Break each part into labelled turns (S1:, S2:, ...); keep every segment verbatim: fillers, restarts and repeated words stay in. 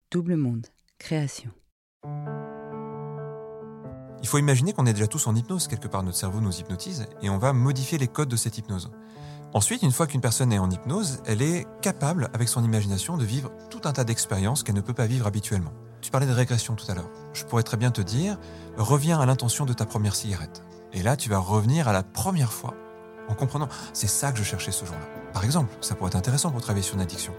S1: Double Monde, création.
S2: Il faut imaginer qu'on est déjà tous en hypnose, quelque part notre cerveau nous hypnotise, et on va modifier les codes de cette hypnose. Ensuite, une fois qu'une personne est en hypnose, elle est capable, avec son imagination, de vivre tout un tas d'expériences qu'elle ne peut pas vivre habituellement. Tu parlais de régression tout à l'heure. Je pourrais très bien te dire, reviens à l'intention de ta première cigarette. Et là, tu vas revenir à la première fois, en comprenant, c'est ça que je cherchais ce jour-là. Par exemple, ça pourrait être intéressant pour travailler sur une addiction.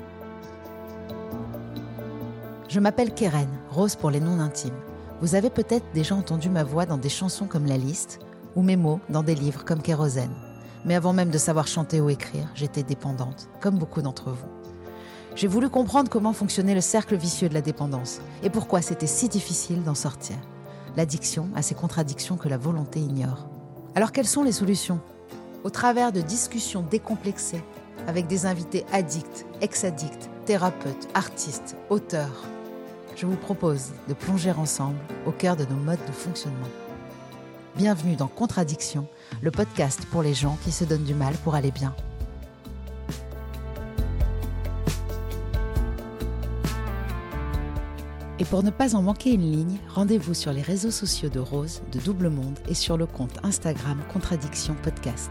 S3: Je m'appelle Keren, Rose pour les non-intimes. Vous avez peut-être déjà entendu ma voix dans des chansons comme La Liste, ou mes mots dans des livres comme Kérosène. Mais avant même de savoir chanter ou écrire, j'étais dépendante, comme beaucoup d'entre vous. J'ai voulu comprendre comment fonctionnait le cercle vicieux de la dépendance, et pourquoi c'était si difficile d'en sortir. L'addiction a ses contradictions que la volonté ignore. Alors quelles sont les solutions ? Au travers de discussions décomplexées, avec des invités addicts, ex-addicts, thérapeutes, artistes, auteurs, je vous propose de plonger ensemble au cœur de nos modes de fonctionnement. Bienvenue dans Contradiction, le podcast pour les gens qui se donnent du mal pour aller bien. Et pour ne pas en manquer une ligne, rendez-vous sur les réseaux sociaux de Rose, de Double Monde et sur le compte Instagram Contradiction Podcast.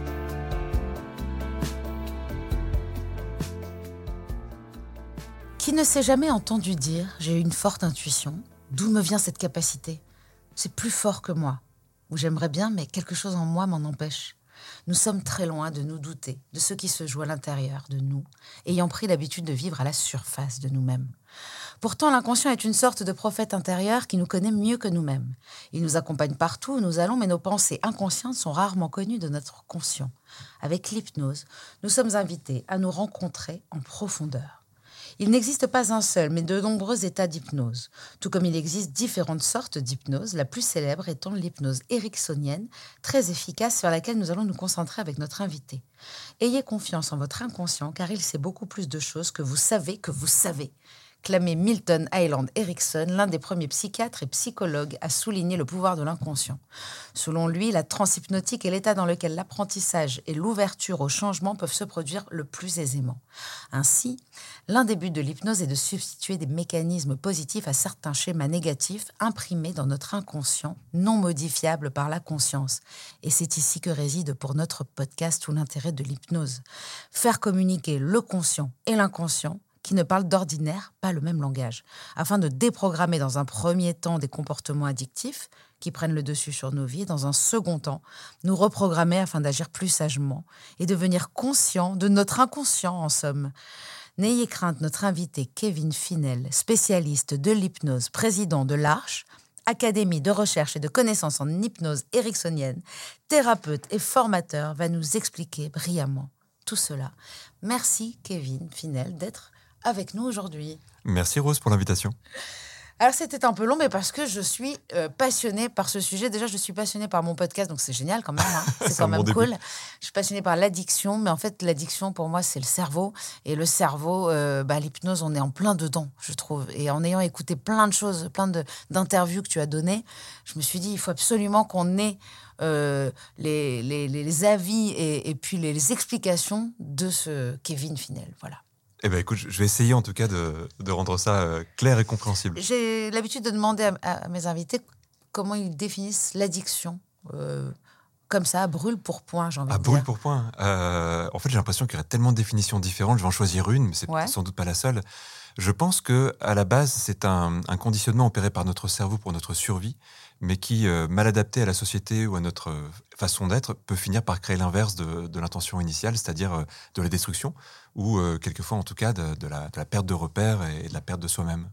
S3: Qui ne s'est jamais entendu dire « j'ai une forte intuition », d'où me vient cette capacité ? C'est plus fort que moi. Ou j'aimerais bien, mais quelque chose en moi m'en empêche. Nous sommes très loin de nous douter de ce qui se joue à l'intérieur de nous, ayant pris l'habitude de vivre à la surface de nous-mêmes. Pourtant, l'inconscient est une sorte de prophète intérieur qui nous connaît mieux que nous-mêmes. Il nous accompagne partout où nous allons, mais nos pensées inconscientes sont rarement connues de notre conscient. Avec l'hypnose, nous sommes invités à nous rencontrer en profondeur. Il n'existe pas un seul, mais de nombreux états d'hypnose. Tout comme il existe différentes sortes d'hypnose, la plus célèbre étant l'hypnose ericksonienne, très efficace sur laquelle nous allons nous concentrer avec notre invité. Ayez confiance en votre inconscient, car il sait beaucoup plus de choses que vous savez que vous savez. Clamait Milton Hyland Erickson, l'un des premiers psychiatres et psychologues à souligner le pouvoir de l'inconscient. Selon lui, la transe hypnotique est l'état dans lequel l'apprentissage et l'ouverture au changement peuvent se produire le plus aisément. Ainsi, l'un des buts de l'hypnose est de substituer des mécanismes positifs à certains schémas négatifs imprimés dans notre inconscient, non modifiables par la conscience. Et c'est ici que réside pour notre podcast tout l'intérêt de l'hypnose. Faire communiquer le conscient et l'inconscient qui ne parlent d'ordinaire pas le même langage, afin de déprogrammer dans un premier temps des comportements addictifs qui prennent le dessus sur nos vies, dans un second temps, nous reprogrammer afin d'agir plus sagement et devenir conscient de notre inconscient en somme. N'ayez crainte, notre invité Kevin Finel, spécialiste de l'hypnose, président de l'Arche, Académie de recherche et de connaissances en hypnose ericksonienne, thérapeute et formateur, va nous expliquer brillamment tout cela. Merci Kevin Finel d'être avec nous aujourd'hui.
S2: Merci Rose pour l'invitation.
S3: Alors c'était un peu long, mais parce que je suis euh, passionnée par ce sujet. Déjà, je suis passionnée par mon podcast, donc c'est génial quand même. Hein. C'est, c'est quand même bon cool. Début. Je suis passionnée par l'addiction, mais en fait, l'addiction pour moi, c'est le cerveau. Et le cerveau, euh, bah, l'hypnose, on est en plein dedans, je trouve. Et en ayant écouté plein de choses, plein de, d'interviews que tu as données, je me suis dit, il faut absolument qu'on ait euh, les, les, les avis et, et puis les, les explications de ce Kevin Finel. Voilà.
S2: Eh bien, écoute, je vais essayer en tout cas de, de rendre ça euh, clair et compréhensible.
S3: J'ai l'habitude de demander à, à mes invités comment ils définissent l'addiction. Euh, comme ça, à brûle pour point, j'ai envie
S2: à
S3: de dire.
S2: À brûle pour point. Euh, en fait, j'ai l'impression qu'il y aurait tellement de définitions différentes. Je vais en choisir une, mais c'est
S3: ouais.
S2: sans doute pas la seule. Je pense qu'à la base, c'est un, un conditionnement opéré par notre cerveau pour notre survie, mais qui, euh, mal adapté à la société ou à notre euh, façon d'être, peut finir par créer l'inverse de, de l'intention initiale, c'est-à-dire euh, de la destruction, ou euh, quelquefois, en tout cas, de, de, la, de la perte de repères et de la perte de soi-même.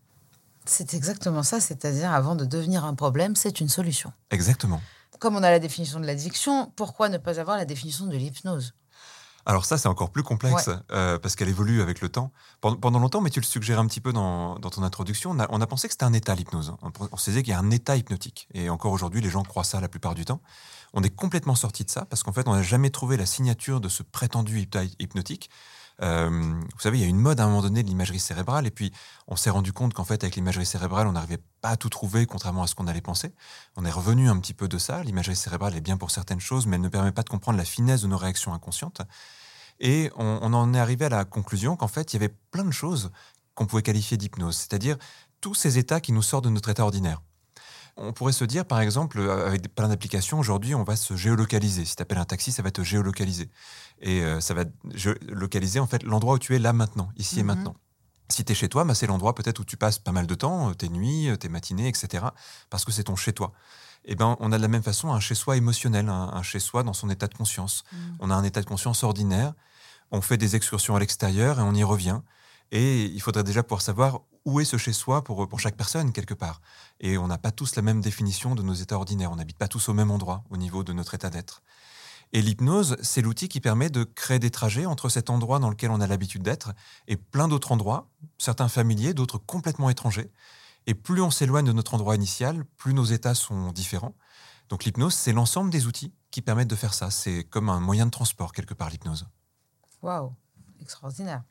S3: C'est exactement ça, c'est-à-dire, avant de devenir un problème, c'est une solution.
S2: Exactement.
S3: Comme on a la définition de l'addiction, pourquoi ne pas avoir la définition de l'hypnose ?
S2: Alors ça, c'est encore plus complexe,
S3: ouais.
S2: euh, parce qu'elle évolue avec le temps. Pendant, pendant longtemps, mais tu le suggérais un petit peu dans, dans ton introduction, on a, on a pensé que c'était un état, l'hypnose. On, on se disait qu'il y a un état hypnotique. Et encore aujourd'hui, les gens croient ça la plupart du temps. On est complètement sorti de ça, parce qu'en fait, on n'a jamais trouvé la signature de ce prétendu état hypnotique. Euh, vous savez, il y a une mode à un moment donné de l'imagerie cérébrale, et puis on s'est rendu compte qu'en fait, avec l'imagerie cérébrale, on n'arrivait pas à tout trouver, contrairement à ce qu'on allait penser. On est revenu un petit peu de ça. L'imagerie cérébrale est bien pour certaines choses, mais elle ne permet pas de comprendre la finesse de nos réactions inconscientes. Et on, on en est arrivé à la conclusion qu'en fait, il y avait plein de choses qu'on pouvait qualifier d'hypnose, c'est-à-dire tous ces états qui nous sortent de notre état ordinaire. On pourrait se dire, par exemple, avec plein d'applications, aujourd'hui, on va se géolocaliser. Si tu appelles un taxi, ça va te géolocaliser. Et euh, ça va localiser, en fait, l'endroit où tu es là maintenant, ici mm-hmm. et maintenant. Si tu es chez toi, bah, c'est l'endroit peut-être où tu passes pas mal de temps, tes nuits, tes matinées, et cetera, parce que c'est ton chez-toi. Et ben, on a de la même façon un chez-soi émotionnel, un, un chez-soi dans son état de conscience. Mm. On a un état de conscience ordinaire, on fait des excursions à l'extérieur et on y revient. Et il faudrait déjà pouvoir savoir où est ce chez-soi pour, pour chaque personne, quelque part. Et on n'a pas tous la même définition de nos états ordinaires. On n'habite pas tous au même endroit, au niveau de notre état d'être. Et l'hypnose, c'est l'outil qui permet de créer des trajets entre cet endroit dans lequel on a l'habitude d'être et plein d'autres endroits, certains familiers, d'autres complètement étrangers. Et plus on s'éloigne de notre endroit initial, plus nos états sont différents. Donc l'hypnose, c'est l'ensemble des outils qui permettent de faire ça. C'est comme un moyen de transport, quelque part, l'hypnose.
S3: Waouh, extraordinaire.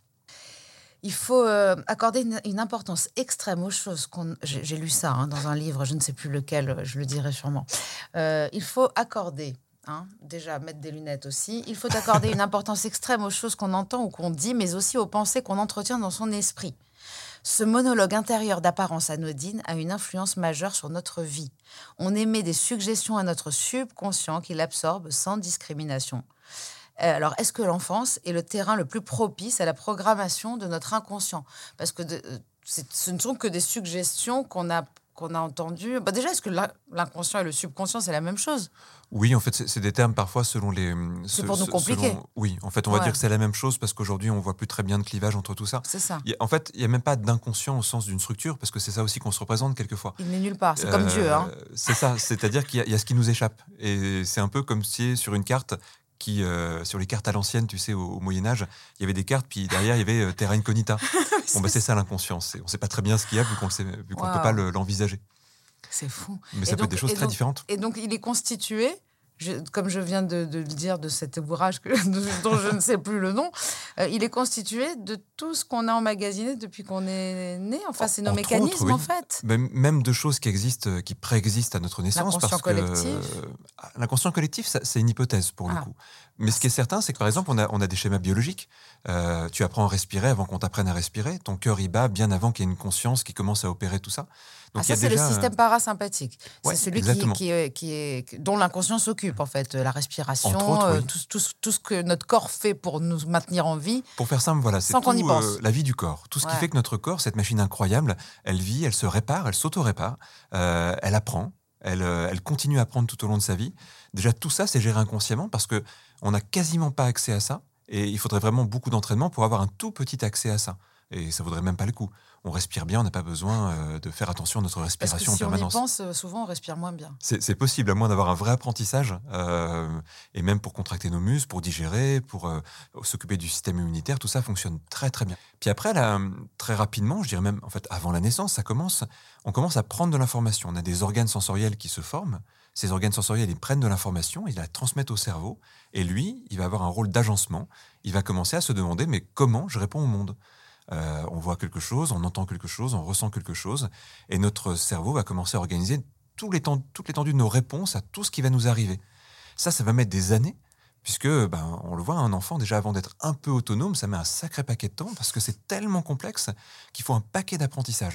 S3: Il faut euh, accorder une, une importance extrême aux choses. Qu'on, j'ai, j'ai lu ça hein, dans un livre, je ne sais plus lequel, je le dirai sûrement. Euh, il faut accorder, hein, déjà mettre des lunettes aussi, il faut accorder une importance extrême aux choses qu'on entend ou qu'on dit, mais aussi aux pensées qu'on entretient dans son esprit. Ce monologue intérieur d'apparence anodine a une influence majeure sur notre vie. On émet des suggestions à notre subconscient qui l'absorbe sans discrimination. Alors, est-ce que l'enfance est le terrain le plus propice à la programmation de notre inconscient ? Parce que de, c'est, ce ne sont que des suggestions qu'on a, qu'on a entendues. Bah déjà, est-ce que l'inconscient et le subconscient, c'est la même chose ?
S2: Oui, en fait, c'est, c'est des termes parfois selon les...
S3: C'est pour nous compliquer.
S2: Selon, oui, en fait, on va
S3: ouais.
S2: dire que c'est la même chose parce qu'aujourd'hui, on ne voit plus très bien de clivage entre tout ça.
S3: C'est ça.
S2: Il y a, en fait, il n'y a même pas d'inconscient au sens d'une structure parce que c'est ça aussi qu'on se représente quelquefois.
S3: Il n'est nulle part, c'est euh, comme Dieu. Hein.
S2: C'est ça, c'est-à-dire qu'il y a, il y a ce qui nous échappe. Et c'est un peu comme si sur une carte... Qui, euh, sur les cartes à l'ancienne, tu sais, au, au Moyen-Âge, il y avait des cartes, puis derrière, il y avait euh, Terra Incognita. Bon, bah, c'est ça l'inconscience. C'est, on ne sait pas très bien ce qu'il y a, vu qu'on ne wow. peut pas le, l'envisager.
S3: C'est fou.
S2: Mais ça
S3: et
S2: peut
S3: donc,
S2: être des choses très
S3: donc,
S2: différentes.
S3: Et donc, il est constitué, je, comme je viens de, de le dire, de cet ouvrage que, de, dont je ne sais plus le nom, euh, il est constitué de tout ce qu'on a emmagasiné depuis qu'on est né. Enfin, c'est nos
S2: Entre
S3: mécanismes,
S2: autres, oui.
S3: en fait.
S2: Même de choses qui existent, qui préexistent à notre naissance.
S3: L'inconscient
S2: parce
S3: collectif.
S2: Que, euh, l'inconscient collectif, ça, c'est une hypothèse, pour ah. le coup. Mais ce qui est certain, c'est que, par exemple, on a, on a des schémas biologiques. Euh, tu apprends à respirer avant qu'on t'apprenne à respirer. Ton cœur y bat bien avant qu'il y ait une conscience qui commence à opérer tout ça.
S3: Donc, ah, ça, c'est déjà... le système parasympathique.
S2: Ouais,
S3: c'est celui qui, qui, est, qui est, dont l'inconscient s'occupe, en fait. La respiration,
S2: autres,
S3: euh,
S2: oui.
S3: tout, tout, tout ce que notre corps fait pour nous maintenir en vie.
S2: Pour faire simple, voilà, c'est
S3: sans
S2: tout,
S3: qu'on y pense.
S2: Euh, la vie du corps. Tout ce ouais. qui fait que notre corps, cette machine incroyable, elle vit, elle se répare, elle s'auto-répare, euh, elle apprend, elle, euh, elle continue à apprendre tout au long de sa vie. Déjà, tout ça, c'est géré inconsciemment parce qu'on n'a quasiment pas accès à ça. Et il faudrait vraiment beaucoup d'entraînement pour avoir un tout petit accès à ça. Et ça ne vaudrait même pas le coup. On respire bien, on n'a pas besoin euh, de faire attention à notre respiration
S3: en permanence.
S2: Parce que
S3: si on y pense, souvent on respire moins bien.
S2: C'est, c'est possible, à moins d'avoir un vrai apprentissage, euh, et même pour contracter nos muscles, pour digérer, pour euh, s'occuper du système immunitaire, tout ça fonctionne très très bien. Puis après, là, très rapidement, je dirais même, en fait, avant la naissance, ça commence, on commence à prendre de l'information. On a des organes sensoriels qui se forment. Ces organes sensoriels, ils prennent de l'information, ils la transmettent au cerveau, et lui, il va avoir un rôle d'agencement. Il va commencer à se demander, mais comment je réponds au monde ? Euh, on voit quelque chose, on entend quelque chose, on ressent quelque chose, et notre cerveau va commencer à organiser tout l'étendue, toute l'étendue de nos réponses à tout ce qui va nous arriver. Ça, ça va mettre des années, puisque, ben, on le voit, un enfant, déjà avant d'être un peu autonome, ça met un sacré paquet de temps, parce que c'est tellement complexe qu'il faut un paquet d'apprentissages.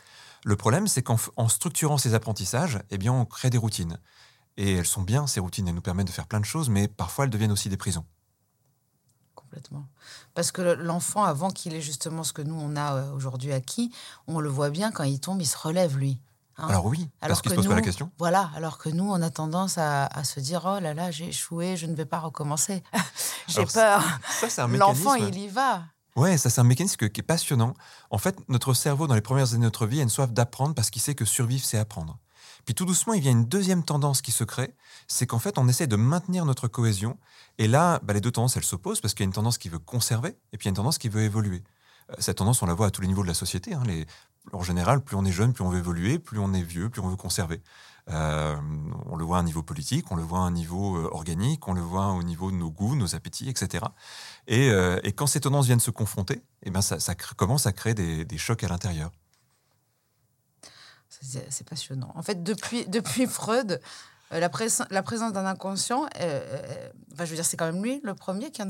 S2: Le problème, c'est qu'en en structurant ces apprentissages, eh bien, on crée des routines. Et elles sont bien, ces routines, elles nous permettent de faire plein de choses, mais parfois elles deviennent aussi des prisons.
S3: Complètement. Parce que l'enfant, avant qu'il ait justement ce que nous, on a aujourd'hui acquis, on le voit bien, quand il tombe, il se relève, lui.
S2: Hein alors oui,
S3: alors
S2: parce qu'il ne se pose
S3: nous,
S2: pas la question.
S3: Voilà, alors que nous, on a tendance à, à se dire « Oh là là, j'ai échoué, je ne vais pas recommencer. J'ai
S2: alors,
S3: peur. »
S2: Ça, c'est un
S3: L'enfant,
S2: mécanisme...
S3: il y va.
S2: Ouais, ça, c'est un mécanisme qui est passionnant. En fait, notre cerveau, dans les premières années de notre vie, a une soif d'apprendre parce qu'il sait que survivre, c'est apprendre. Puis tout doucement, il y a une deuxième tendance qui se crée, c'est qu'en fait, on essaie de maintenir notre cohésion. Et là, bah, les deux tendances, elles s'opposent parce qu'il y a une tendance qui veut conserver et puis il y a une tendance qui veut évoluer. Euh, cette tendance, on la voit à tous les niveaux de la société. Hein. Les, en général, plus on est jeune, plus on veut évoluer, plus on est vieux, plus on veut conserver. Euh, on le voit à un niveau politique, on le voit à un niveau euh, organique, on le voit au niveau de nos goûts, nos appétits, et cetera. Et, euh, et quand ces tendances viennent se confronter, eh ben ça, ça crée, commence à créer des, des chocs à l'intérieur.
S3: C'est, c'est passionnant. En fait, depuis, depuis Freud, euh, la, prés- la présence d'un inconscient, euh, euh, enfin, je veux dire, c'est quand même lui le premier qui en a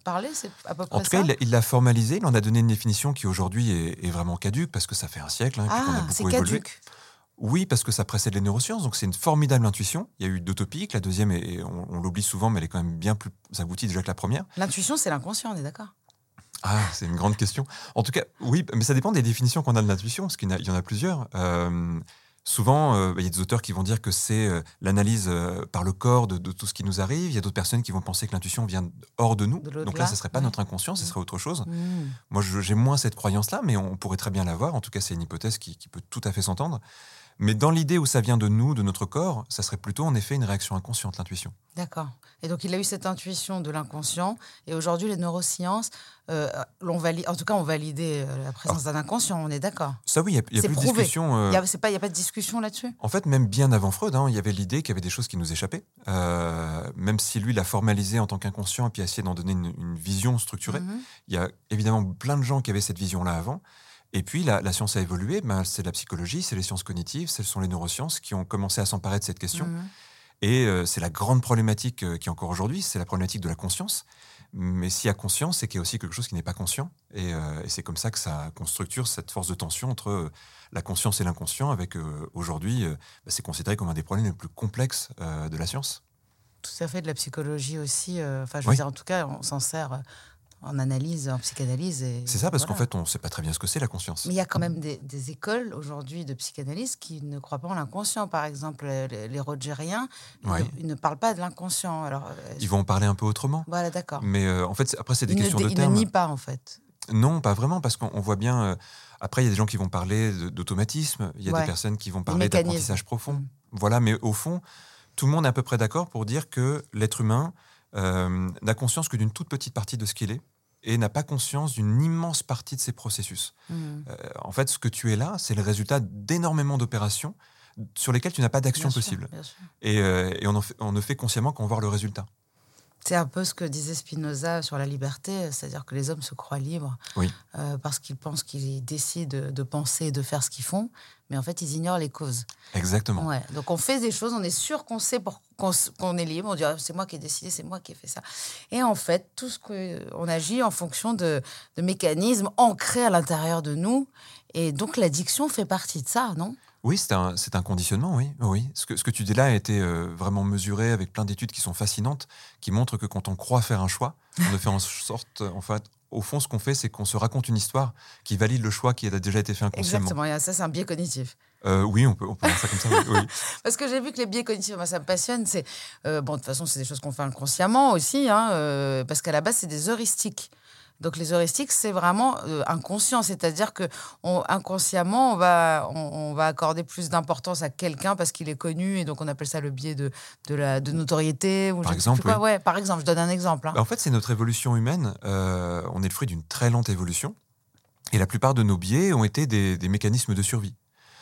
S3: parler, c'est à peu près
S2: En tout
S3: ça.
S2: cas, il, il l'a formalisé, il en a donné une définition qui aujourd'hui est, est vraiment caduque parce que ça fait un siècle hein,
S3: ah,
S2: qu'on a beaucoup
S3: c'est
S2: évolué.
S3: caduque.
S2: Oui, parce que ça précède les neurosciences, donc c'est une formidable intuition. Il y a eu d'utopique, la deuxième, est, on, on l'oublie souvent, mais elle est quand même bien plus aboutie déjà que la première.
S3: L'intuition, c'est l'inconscient, on est d'accord?
S2: Ah, c'est une grande question. En tout cas, oui, mais ça dépend des définitions qu'on a de l'intuition, parce qu'il y en a, il y en a plusieurs. Euh, souvent, euh, il y a des auteurs qui vont dire que c'est euh, l'analyse euh, par le corps de, de tout ce qui nous arrive. Il y a d'autres personnes qui vont penser que l'intuition vient hors de nous.
S3: De l'au-delà.
S2: Donc là, ce ne serait pas
S3: Ouais.
S2: notre inconscient, ce serait autre chose.
S3: Mmh.
S2: Moi, je- j'ai moins cette croyance-là, mais on pourrait très bien l'avoir. En tout cas, c'est une hypothèse qui, qui peut tout à fait s'entendre. Mais dans l'idée où ça vient de nous, de notre corps, ça serait plutôt en effet une réaction inconsciente, l'intuition.
S3: D'accord. Et donc, il a eu cette intuition de l'inconscient. Et aujourd'hui, les neurosciences, euh, l'ont vali- en tout cas, ont validé euh, la présence d'un inconscient, on est d'accord?
S2: Ça, oui, il n'y a, il y a
S3: C'est
S2: plus de
S3: prouvé.
S2: discussion. euh,
S3: Il n'y a, c'est pas- il y a pas de discussion là-dessus?
S2: En fait, même bien avant Freud, hein, il y avait l'idée qu'il y avait des choses qui nous échappaient. Euh, même si lui l'a formalisé en tant qu'inconscient et puis a essayé d'en donner une, une vision structurée.
S3: Mhm.
S2: Il y a évidemment plein de gens qui avaient cette vision-là avant. Et puis, la, la science a évolué. Ben, c'est la psychologie, c'est les sciences cognitives, ce sont les neurosciences qui ont commencé à s'emparer de cette question.
S3: Mhm.
S2: Et euh, c'est la grande problématique euh, qui est encore aujourd'hui, c'est la problématique de la conscience. Mais s'il y a conscience, c'est qu'il y a aussi quelque chose qui n'est pas conscient. Et, euh, et c'est comme ça que ça qu'on structure cette force de tension entre euh, la conscience et l'inconscient, avec euh, aujourd'hui, euh, bah, c'est considéré comme un des problèmes les plus complexes euh, de la science.
S3: Tout à fait, de la psychologie aussi. euh, Enfin, je veux
S2: Oui.
S3: dire, en tout cas, on s'en sert euh, en analyse, en psychanalyse. Et,
S2: C'est ça, parce
S3: voilà.
S2: qu'en fait, on ne sait pas très bien ce que c'est la conscience.
S3: Mais il y a quand même des, des écoles aujourd'hui de psychanalyse qui ne croient pas en l'inconscient. Par exemple, les, les Rogeriens, ils
S2: Ouais.
S3: ne- ils ne parlent pas de l'inconscient. Alors, euh,
S2: Ils vont en parler un peu autrement.
S3: voilà, d'accord.
S2: Mais euh, en fait, c'est- après, c'est des
S3: Ils ne,
S2: questions
S3: dé-
S2: de
S3: ils ne
S2: termes.
S3: nient pas, en fait.
S2: Non, pas vraiment, parce qu'on on voit bien. euh, après, il y a des gens qui vont parler de- d'automatisme, il y a
S3: Ouais.
S2: des personnes qui vont parler
S3: mécanismes.
S2: d'apprentissage profond.
S3: Mm.
S2: Voilà, mais au fond, tout le monde est à peu près d'accord pour dire que l'être humain euh, n'a conscience que d'une toute petite partie de ce qu'il est et n'a pas conscience d'une immense partie de ses processus.
S3: Mhm.
S2: Euh, en fait, ce que tu es là, c'est le résultat d'énormément d'opérations sur lesquelles tu n'as pas d'action
S3: Bien sûr,
S2: possible.
S3: bien sûr.
S2: Et, euh, et on, en fait- on ne fait consciemment qu'en voir le résultat.
S3: C'est un peu ce que disait Spinoza sur la liberté, c'est-à-dire que les hommes se croient libres
S2: Oui.
S3: euh, parce qu'ils pensent qu'ils décident de penser et de faire ce qu'ils font, mais en fait, ils ignorent les causes.
S2: Exactement.
S3: Ouais. Donc, on fait des choses, on est sûr qu'on sait pour, qu'on, s- qu'on est libre, on dit ah, c'est moi qui ai décidé, c'est moi qui ai fait ça. Et en fait, tout ce qu'on agit en fonction de, de mécanismes ancrés à l'intérieur de nous, et donc l'addiction fait partie de ça, non?
S2: Oui, c'est un, c'est un conditionnement, oui. oui. Ce, que, ce que tu dis là a été euh, vraiment mesuré avec plein d'études qui sont fascinantes, qui montrent que quand on croit faire un choix, on ne fait en sorte, en fait, au fond, ce qu'on fait, c'est qu'on se raconte une histoire qui valide le choix qui a déjà été fait inconsciemment.
S3: Exactement, et ça, c'est un biais cognitif.
S2: Euh, oui, on peut, on peut voir ça comme ça, oui. oui.
S3: Parce que j'ai vu que les biais cognitifs, moi, ça me passionne. C'est, euh, bon, de toute façon, c'est des choses qu'on fait inconsciemment aussi, hein, euh, parce qu'à la base, c'est des heuristiques. Donc, les heuristiques, c'est vraiment euh, inconscient. C'est-à-dire que on, inconsciemment, on va, on, on va accorder plus d'importance à quelqu'un parce qu'il est connu. Et donc, on appelle ça le biais de, de, la, de notoriété. Ou
S2: Par
S3: je ne sais
S2: exemple,
S3: plus quoi.
S2: oui.
S3: Ouais, par exemple, je donne un exemple. hein.
S2: Bah, en fait, c'est notre évolution humaine. Euh, on est le fruit d'une très lente évolution. Et la plupart de nos biais ont été des, des mécanismes de survie.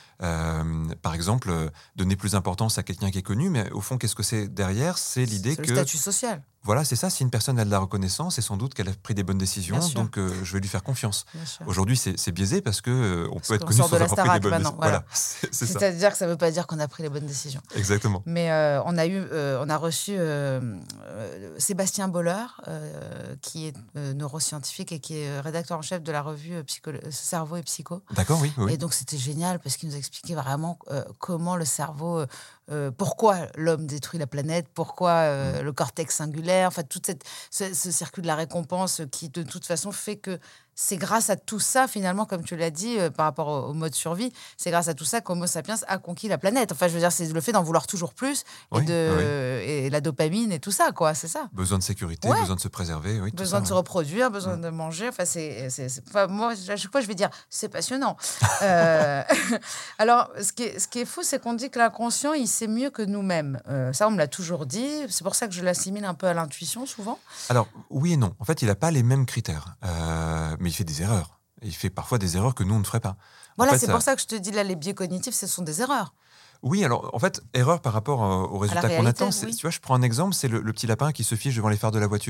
S2: Euh, par exemple, euh, donner plus d'importance à quelqu'un qui est connu, mais au fond, qu'est-ce que c'est derrière? C'est l'idée
S3: C'est
S2: que...
S3: le statut social.
S2: Voilà, c'est ça. Si une personne a de la reconnaissance, c'est sans doute qu'elle a pris des bonnes décisions,
S3: Bien sûr.
S2: donc euh, je vais lui faire confiance.
S3: Bien sûr.
S2: Aujourd'hui, c'est c'est biaisé parce que euh, on
S3: Parce
S2: peut être
S3: qu'on
S2: connu
S3: sort
S2: sans
S3: de la
S2: avoir pris des
S3: Starac
S2: bonnes
S3: maintenant,
S2: décisions.
S3: voilà.
S2: Voilà, c'est c'est ça.
S3: C'est-à-dire que ça ne veut pas dire qu'on a pris les bonnes décisions.
S2: Exactement.
S3: Mais euh, on a eu, euh, on a reçu euh, euh, Sébastien Boller, euh, qui est euh, neuroscientifique et qui est rédacteur en chef de la revue euh, Psycho- Cerveau et Psycho.
S2: D'accord, oui, oui.
S3: Et donc c'était génial parce qu'il nous expliquait vraiment euh, comment le cerveau, euh, euh, pourquoi l'homme détruit la planète, pourquoi euh, le cortex singulaire, enfin tout cette, ce, ce circuit de la récompense qui de toute façon fait que c'est grâce à tout ça, finalement, comme tu l'as dit, euh, par rapport au, au mode survie, c'est grâce à tout ça qu'Homo sapiens a conquis la planète. Enfin, je veux dire, c'est le fait d'en vouloir toujours plus et,
S2: Oui,
S3: de, et la dopamine et tout ça, quoi, c'est ça.
S2: Besoin de sécurité,
S3: Ouais.
S2: besoin de se préserver, oui. tout
S3: Besoin
S2: ça,
S3: de se
S2: oui.
S3: reproduire, besoin de manger. Enfin, c'est, c'est, c'est- enfin, moi, à chaque fois, je vais dire, c'est passionnant. Euh, Alors, ce qui est, ce qui est fou, c'est qu'on dit que l'inconscient, il sait mieux que nous-mêmes. Euh, ça, on me l'a toujours dit. C'est pour ça que je l'assimile un peu à l'intuition, souvent.
S2: Alors, oui et non. En fait, il n'a pas les mêmes critères, euh, mais il fait des erreurs. Et il fait parfois des erreurs que nous, on ne ferait pas. En
S3: Voilà,
S2: fait,
S3: c'est
S2: ça-
S3: pour ça que je te dis, là, les biais cognitifs, ce sont des erreurs.
S2: Oui, alors en fait, erreur par rapport euh, au résultat qu'on
S3: réalité,
S2: attend. c'est-
S3: oui.
S2: Tu vois, je prends un exemple, c'est le, le petit lapin qui se fiche devant les phares de la voiture.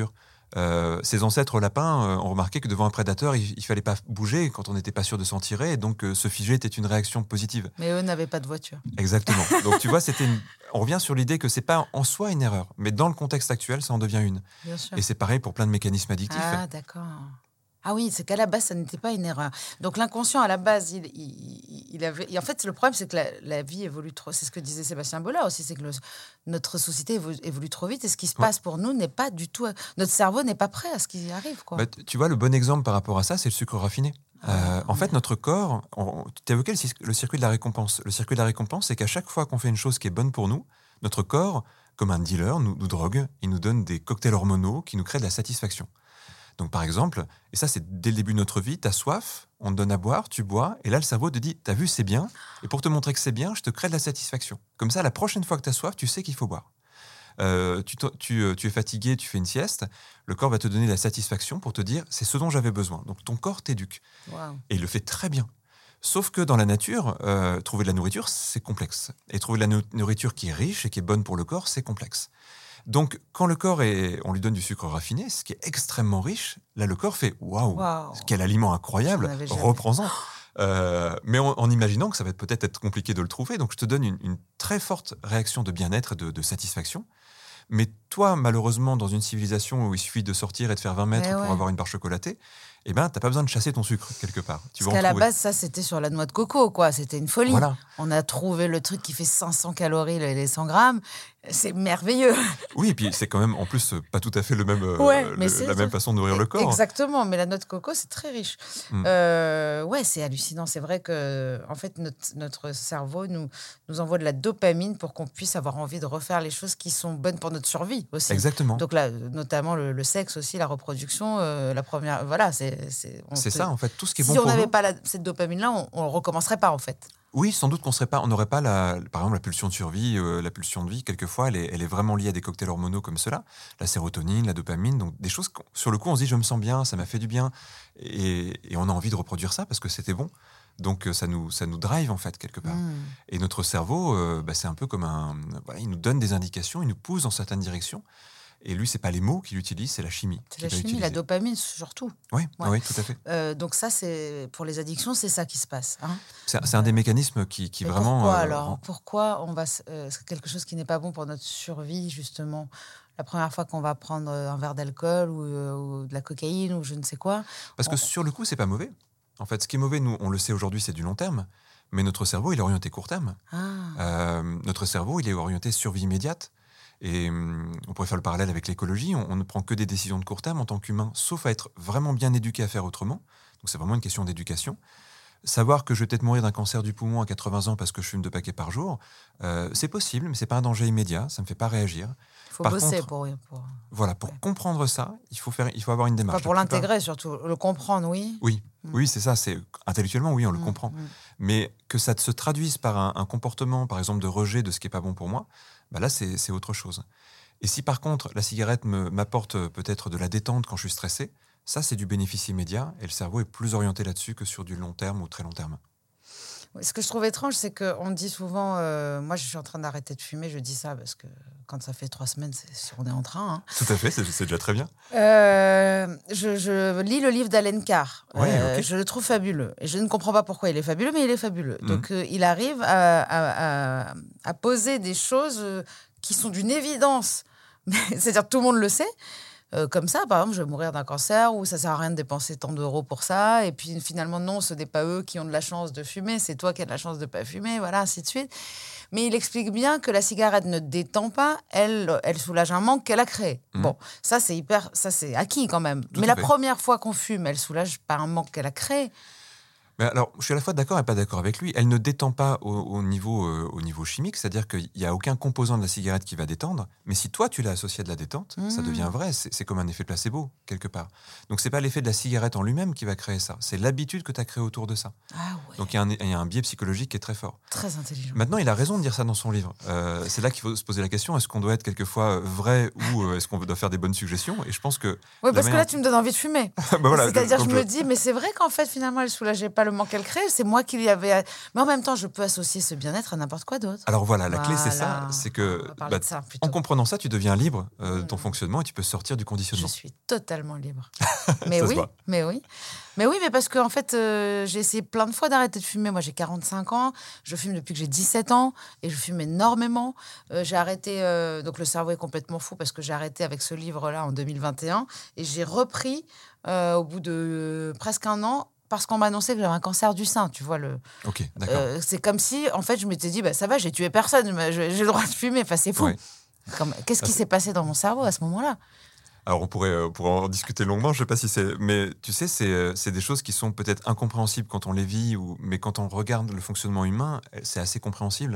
S2: Euh, ses ancêtres lapins euh, ont remarqué que devant un prédateur, il ne fallait pas bouger quand on n'était pas sûr de s'en tirer. Et donc, euh, se figer était une réaction positive.
S3: Mais eux n'avaient pas de voiture.
S2: Exactement. Donc, tu vois, c'était une... on revient sur l'idée que ce n'est pas en soi une erreur. Mais dans le contexte actuel, ça en devient une.
S3: Bien sûr.
S2: Et c'est pareil pour plein de mécanismes addictifs.
S3: Ah, d'accord. Ah oui, c'est qu'à la base, ça n'était pas une erreur. Donc l'inconscient, à la base, il, il, il avait... Et en fait, le problème, c'est que la, la vie évolue trop. C'est ce que disait Sébastien Bollard aussi, c'est que le, notre société évolue, évolue trop vite et ce qui se
S2: Ouais.
S3: passe pour nous n'est pas du tout... Notre cerveau n'est pas prêt à ce qui arrive, quoi.
S2: Bah, tu vois, le bon exemple par rapport à ça, c'est le sucre raffiné.
S3: Ah,
S2: Euh, en
S3: ouais.
S2: fait, notre corps, on, tu as évoqué le, le circuit de la récompense. Le circuit de la récompense, c'est qu'à chaque fois qu'on fait une chose qui est bonne pour nous, notre corps, comme un dealer, nous, nous drogue, il nous donne des cocktails hormonaux qui nous créent de la satisfaction. Donc, par exemple, et ça, c'est dès le début de notre vie, tu as soif, on te donne à boire, tu bois, et là, le cerveau te dit, t'as vu, c'est bien, et pour te montrer que c'est bien, je te crée de la satisfaction. Comme ça, la prochaine fois que tu as soif, tu sais qu'il faut boire. Euh, tu, tu, tu es fatigué, tu fais une sieste, le corps va te donner de la satisfaction pour te dire, c'est ce dont j'avais besoin. Donc, ton corps t'éduque.
S3: Wow.
S2: Et il le fait très bien. Sauf que dans la nature, euh, trouver de la nourriture, c'est complexe. Et trouver de la no- nourriture qui est riche et qui est bonne pour le corps, c'est complexe. Donc, quand le corps est, on lui donne du sucre raffiné, ce qui est extrêmement riche, là, le corps fait waouh,
S3: Wow.
S2: quel aliment incroyable,
S3: J'en avais jamais.
S2: reprends-en. Euh, mais en, en imaginant que ça va peut-être être compliqué de le trouver, donc je te donne une, une très forte réaction de bien-être et de, de satisfaction. Mais toi, malheureusement, dans une civilisation où il suffit de sortir et de faire vingt mètres
S3: Mais
S2: pour
S3: ouais.
S2: avoir une barre chocolatée, eh ben, t'as pas besoin de chasser ton sucre quelque part. Tu
S3: Parce
S2: vas en
S3: qu'à la
S2: trouver.
S3: base, ça, c'était sur la noix de coco, quoi. C'était une folie.
S2: Voilà.
S3: On a trouvé le truc qui fait cinq cents calories, les cent grammes. C'est merveilleux.
S2: Oui, et puis c'est quand même, en plus, pas tout à fait le même, euh,
S3: Ouais,
S2: le-
S3: mais c'est-
S2: la même façon de nourrir le corps.
S3: Exactement, mais la noix de coco, c'est très riche.
S2: Mm.
S3: Euh, ouais, c'est hallucinant. C'est vrai que, en fait, notre, notre cerveau nous, nous envoie de la dopamine pour qu'on puisse avoir envie de refaire les choses qui sont bonnes pour notre survie aussi.
S2: Exactement.
S3: Donc là, notamment le, le sexe aussi, la reproduction, euh, la première. Voilà, c'est. C'est on
S2: C'est
S3: peut-
S2: ça, en fait, tout ce qui est
S3: Si
S2: bon
S3: on
S2: pour
S3: n'avait
S2: nous.
S3: pas la- cette dopamine-là, on ne recommencerait pas, en fait.
S2: Oui, sans doute qu'on serait pas, on n'aurait pas la, par exemple la pulsion de survie, euh, la pulsion de vie. Quelquefois, elle est, elle est vraiment liée à des cocktails hormonaux comme cela, la sérotonine, la dopamine, donc des choses qu'on- sur le coup on se dit je me sens bien, ça m'a fait du bien, et, et on a envie de reproduire ça parce que c'était bon. Donc euh, ça nous, ça nous drive en fait quelque part.
S3: Mm.
S2: Et notre cerveau, euh, bah, c'est un peu comme un, voilà, il nous donne des indications, il nous pousse dans certaines directions. Et lui, c'est pas les mots qu'il utilise, c'est la chimie.
S3: C'est
S2: qu'il
S3: la
S2: va
S3: chimie,
S2: utiliser.
S3: la dopamine surtout.
S2: Oui,
S3: Ouais.
S2: oui, tout à fait.
S3: Euh, donc ça, c'est pour les addictions, c'est ça qui se passe. Hein.
S2: C'est, c'est un des mécanismes qui, qui
S3: Mais
S2: vraiment.
S3: pourquoi
S2: euh,
S3: alors
S2: rend-
S3: Pourquoi on va s- euh, c'est quelque chose qui n'est pas bon pour notre survie justement. La première fois qu'on va prendre euh, un verre d'alcool ou, euh, ou de la cocaïne ou je ne sais quoi.
S2: Parce que
S3: On-
S2: sur le coup, c'est pas mauvais. En fait, ce qui est mauvais, nous, on le sait aujourd'hui, c'est du long terme. Mais notre cerveau, il est orienté court terme.
S3: Ah,
S2: Euh, notre cerveau, il est orienté survie immédiate. Et hum, on pourrait faire le parallèle avec l'écologie. On, on ne prend que des décisions de court terme en tant qu'humain, sauf à être vraiment bien éduqué à faire autrement. Donc c'est vraiment une question d'éducation. Savoir que je vais peut-être mourir d'un cancer du poumon à quatre-vingts ans parce que je fume deux paquets par jour, euh, c'est possible, mais c'est pas un danger immédiat. Ça me fait pas réagir.
S3: il faut
S2: par
S3: bosser
S2: contre,
S3: pour, pour,
S2: Voilà, pour
S3: Ouais.
S2: comprendre ça, il faut faire, il faut avoir une
S3: enfin,
S2: démarche.
S3: pour
S2: La plupart-
S3: l'intégrer surtout, le comprendre, oui.
S2: Oui,
S3: Mm.
S2: oui, c'est ça. C'est intellectuellement, oui, on le
S3: Mm,
S2: comprend.
S3: mm.
S2: Mais que ça se traduise par un, un comportement, par exemple, de rejet de ce qui est pas bon pour moi, bah là, c'est c'est autre chose. Et si par contre, la cigarette me- m'apporte euh, peut-être de la détente quand je suis stressé, ça, c'est du bénéfice immédiat et le cerveau est plus orienté là-dessus que sur du long terme ou très long terme.
S3: Oui, ce que je trouve étrange, c'est qu'on dit souvent, euh, moi je suis en train d'arrêter de fumer, je dis ça parce que quand ça fait trois semaines, c'est si on est en train. Hein.
S2: Tout à fait, c'est c'est déjà très bien.
S3: Euh, je, je lis le livre d'Alen Carr.
S2: Ouais,
S3: Euh,
S2: ok.
S3: Je le trouve fabuleux. Et je ne comprends pas pourquoi il est fabuleux, mais il est fabuleux.
S2: Mhm.
S3: Donc, euh, il arrive à, à- à- à poser des choses euh, qui sont d'une évidence. Mais c'est-à-dire, tout le monde le sait. Euh, comme ça, par exemple, je vais mourir d'un cancer ou ça sert à rien de dépenser tant d'euros pour ça. Et puis finalement, non, ce n'est pas eux qui ont de la chance de fumer, c'est toi qui as de la chance de ne pas fumer, voilà, ainsi de suite. Mais il explique bien que la cigarette ne détend pas, elle, elle soulage un manque qu'elle a créé.
S2: Mhm.
S3: Bon, ça c'est hyper, ça c'est acquis quand même.
S2: Tout
S3: Mais
S2: à
S3: la
S2: fait.
S3: première fois qu'on fume, elle soulage pas un manque qu'elle a créé.
S2: Mais alors, je suis à la fois d'accord et pas d'accord avec lui. Elle ne détend pas au, au niveau, euh, au niveau chimique, c'est-à-dire qu'il n'y a aucun composant de la cigarette qui va détendre. Mais si toi, tu l'as associé à de la détente, ça
S3: Mhm.
S2: devient vrai. C'est c'est comme un effet placebo, quelque part. Donc, c'est pas l'effet de la cigarette en lui-même qui va créer ça. C'est l'habitude que tu as créée autour de ça.
S3: Ah ouais,
S2: Donc, il y, a un- il y a un biais psychologique qui est très fort.
S3: très intelligent.
S2: Maintenant, il a raison de dire ça dans son livre. Euh, c'est là qu'il faut se poser la question, est-ce qu'on doit être quelquefois vrai ou euh, est-ce qu'on doit faire des bonnes suggestions? Et je pense que...
S3: Oui,
S2: la
S3: parce que
S2: manière-
S3: là, tu me donnes envie de fumer.
S2: Bah voilà,
S3: C'est-à-dire,
S2: donc
S3: je me dis, mais c'est vrai qu'en fait, finalement, elle soulageait pas le probablement qu'elle crée. C'est moi qui lui avais... Mais en même temps, je peux associer ce bien-être à n'importe quoi d'autre.
S2: Alors voilà, la clé, c'est
S3: Voilà.
S2: ça. C'est que,
S3: On va parler
S2: bah,
S3: de ça, plutôt.
S2: en comprenant ça, tu deviens libre euh, de ton
S3: Mm.
S2: fonctionnement et tu peux sortir du
S3: Je
S2: conditionnement.
S3: suis totalement libre. Mais
S2: Ça se
S3: oui,
S2: voit.
S3: mais oui. Mais oui, mais parce que en fait, euh, j'ai essayé plein de fois d'arrêter de fumer. Moi, j'ai quarante-cinq ans. Je fume depuis que j'ai dix-sept ans et je fume énormément. Euh, j'ai arrêté... euh, donc, le cerveau est complètement fou parce que j'ai arrêté avec ce livre-là en deux mille vingt et un. Et j'ai repris euh, au bout de euh, presque un an parce qu'on m'a annoncé que j'avais un cancer du sein. Tu vois, le...
S2: Ok, d'accord.
S3: Euh, c'est comme si, en fait, je m'étais dit, bah, ça va, j'ai tué personne, mais j'ai j'ai le droit de fumer. Enfin, c'est fou.
S2: Ouais.
S3: Comme- Qu'est-ce
S2: Ah,
S3: qui
S2: c'est-
S3: s'est passé dans mon cerveau à ce moment-là?
S2: Alors on pourrait, euh, on pourrait en discuter longuement, je sais pas si c'est... Mais tu sais, c'est, euh, c'est des choses qui sont peut-être incompréhensibles quand on les vit, ou... mais quand on regarde le fonctionnement humain, euh, c'est assez compréhensible.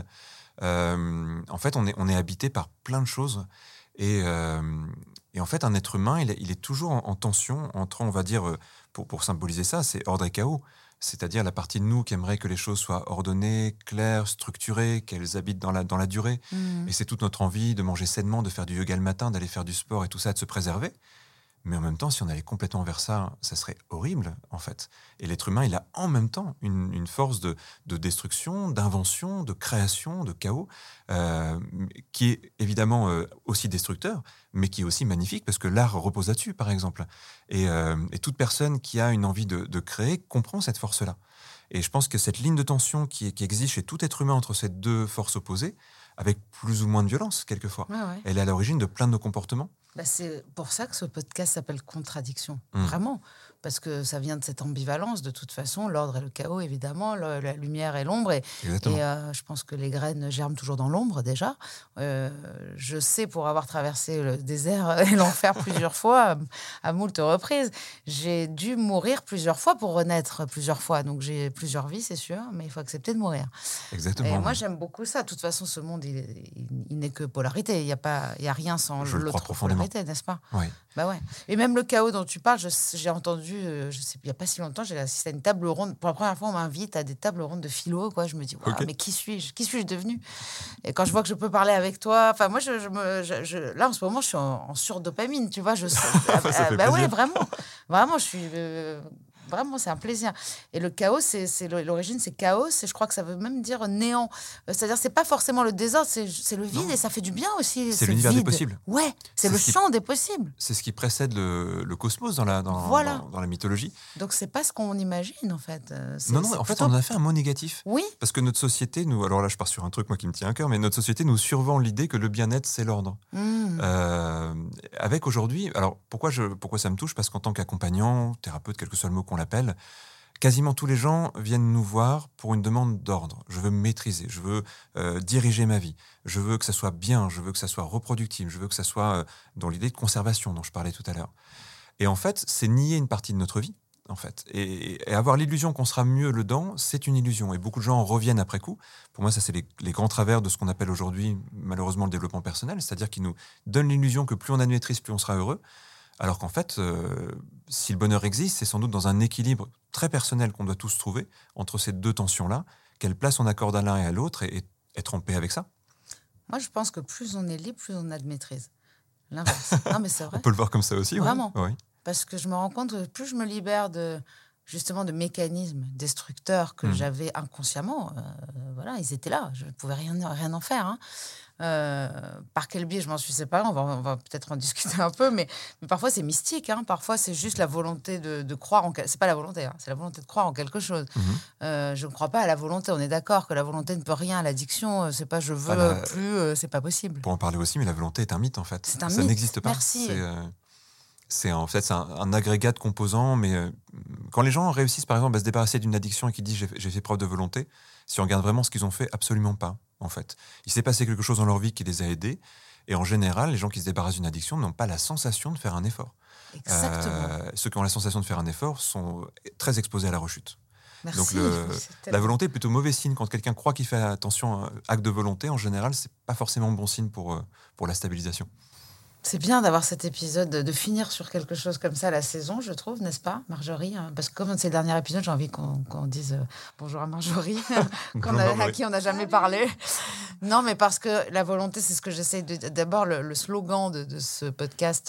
S2: Euh, en fait, on est, on est habité par plein de choses. Et, euh, et en fait, un être humain, il est, il est toujours en, en tension entre, on va dire, euh, pour, pour symboliser ça, c'est ordre et chaos. C'est-à-dire la partie de nous qui aimerait que les choses soient ordonnées, claires, structurées, qu'elles habitent dans la, dans la durée.
S3: Mhm.
S2: Et c'est toute notre envie de manger sainement, de faire du yoga le matin, d'aller faire du sport et tout ça, de se préserver. Mais en même temps, si on allait complètement vers ça, ça serait horrible, en fait. Et l'être humain, il a en même temps une, une force de, de destruction, d'invention, de création, de chaos, euh, qui est évidemment euh, aussi destructeur, mais qui est aussi magnifique, parce que l'art repose là-dessus, par exemple. Et, euh, et toute personne qui a une envie de, de créer comprend cette force-là. Et je pense que cette ligne de tension qui, qui existe chez tout être humain entre ces deux forces opposées, avec plus ou moins de violence, quelquefois,
S3: Ouais, ouais.
S2: elle est à l'origine de plein de nos comportements.
S3: Bah, c'est pour ça que ce podcast s'appelle Contradiction.
S2: Mm.
S3: Vraiment. Parce que ça vient de cette ambivalence, de toute façon. L'ordre et le chaos, évidemment. le- la lumière et l'ombre. Et,
S2: Exactement.
S3: et euh, je pense que les graines germent toujours dans l'ombre, déjà. Euh, je sais, pour avoir traversé le désert et l'enfer plusieurs fois, à, à moult reprises, j'ai dû mourir plusieurs fois pour renaître plusieurs fois. Donc j'ai plusieurs vies, c'est sûr, mais il faut accepter de mourir.
S2: Exactement.
S3: Et moi, j'aime beaucoup ça. De toute façon, ce monde, il, il- il n'est que polarité. Il n'y a, pas- il y a rien sans
S2: Je le crois
S3: l'autre
S2: profondément.
S3: polarité, n'est-ce pas?
S2: Oui.
S3: Bah ouais. Et même le chaos dont tu parles, je- j'ai entendu, euh, je sais, il n'y a pas si longtemps, j'ai assisté à une table ronde. Pour la première fois, on m'invite à des tables rondes de philo. Quoi. Je me dis, waouh,
S2: Ok.
S3: mais qui suis-je? Qui suis-je devenue? Et quand je vois que je peux parler avec toi, enfin, moi, je, je me, je- je- là, en ce moment, je suis en, en surdopamine, tu vois. Je,
S2: Ça fait
S3: bah ouais,
S2: plaisir.
S3: vraiment. Vraiment, je suis. euh, Vraiment, c'est un plaisir. Et le chaos, c'est, c'est le- l'origine, c'est chaos. Et je crois que ça veut même dire néant. Euh, C'est-à-dire, c'est pas forcément le désordre, c'est, c'est le vide.
S2: Non.
S3: Et ça fait du bien aussi.
S2: C'est
S3: ce
S2: l'univers des
S3: vide.
S2: possibles.
S3: Ouais, c'est,
S2: C'est
S3: le
S2: ce qui-
S3: champ des possibles.
S2: C'est ce qui précède le, le cosmos dans la, dans,
S3: Voilà.
S2: dans, dans la mythologie.
S3: Donc, c'est pas ce qu'on imagine, en fait. Euh, c'est-
S2: Non, non,
S3: c'est
S2: en fait,
S3: plutôt-
S2: on en a fait un mot négatif.
S3: Oui,
S2: Parce que notre société, nous, alors là, je pars sur un truc, moi, qui me tient à cœur, mais notre société nous survend l'idée que le bien-être, c'est l'ordre.
S3: Mmh.
S2: Euh, avec aujourd'hui, alors pourquoi, je, pourquoi ça me touche? Parce qu'en tant qu'accompagnant, thérapeute, quel que soit le mot qu'on l'appelle, quasiment tous les gens viennent nous voir pour une demande d'ordre. Je veux me maîtriser, je veux euh, diriger ma vie, je veux que ça soit bien, je veux que ça soit reproductible, je veux que ça soit euh, dans l'idée de conservation dont je parlais tout à l'heure. Et en fait, c'est nier une partie de notre vie, en fait. Et, et avoir l'illusion qu'on sera mieux dedans, c'est une illusion. Et beaucoup de gens en reviennent après coup. Pour moi, ça, c'est les, les grands travers de ce qu'on appelle aujourd'hui, malheureusement, le développement personnel. C'est-à-dire qu'ils nous donnent l'illusion que plus on a de maîtrise, plus on sera heureux. Alors qu'en fait, euh, si le bonheur existe, c'est sans doute dans un équilibre très personnel qu'on doit tous trouver entre ces deux tensions-là. Quelle place on accorde à l'un et à l'autre, et, et être en paix avec ça.
S3: Moi, je pense que plus on est libre, plus on a de maîtrise. L'inverse. Non, mais c'est vrai.
S2: On peut le voir comme ça aussi. ouais.
S3: Vraiment.
S2: Oui.
S3: Parce que je me rends compte que plus je me libère de justement de mécanismes destructeurs que
S2: Mhm.
S3: j'avais inconsciemment, euh, voilà, ils étaient là, je ne pouvais rien, rien en faire. hein. Euh, par quel biais je m'en suis séparée, on va, on va peut-être en discuter un peu, mais, mais parfois c'est mystique, hein. Parfois c'est juste la volonté de, de croire en quelque chose. C'est pas la volonté, hein, c'est la volonté de croire en quelque chose.
S2: Mhm.
S3: Euh, je ne crois pas à la volonté, on est d'accord que la volonté ne peut rien, l'addiction, euh, c'est pas je veux
S2: Ah, la-
S3: plus, euh, c'est pas possible.
S2: Pour en parler aussi, mais la volonté est un mythe, en fait.
S3: C'est un
S2: ça
S3: mythe.
S2: n'existe pas.
S3: Merci.
S2: C'est, euh, c'est en fait c'est un, un agrégat de composants, mais euh, quand les gens réussissent, par exemple, à se débarrasser d'une addiction et qui disent j'ai, j'ai fait preuve de volonté, si on regarde vraiment ce qu'ils ont fait, absolument pas, en fait. Il s'est passé quelque chose dans leur vie qui les a aidés, et en général, les gens qui se débarrassent d'une addiction n'ont pas la sensation de faire un effort.
S3: Exactement.
S2: Euh, ceux qui ont la sensation de faire un effort sont très exposés à la rechute.
S3: Merci.
S2: donc le-
S3: C'est
S2: La
S3: tellement-
S2: volonté est plutôt mauvais signe. Quand quelqu'un croit qu'il fait attention à un acte de volonté, en général, c'est pas forcément bon signe pour, euh, pour la stabilisation.
S3: C'est bien d'avoir cet épisode, de finir sur quelque chose comme ça la saison, je trouve, n'est-ce pas, Marjorie? Parce que comme c'est le dernier épisode, j'ai envie qu'on qu'on dise euh, bonjour à Marjorie, qu'on
S2: Bonjour,
S3: a- à
S2: Marjorie.
S3: qui on n'a jamais parlé. Non, mais parce que la volonté, c'est ce que j'essaie de... D'abord, le, le slogan de, de ce podcast,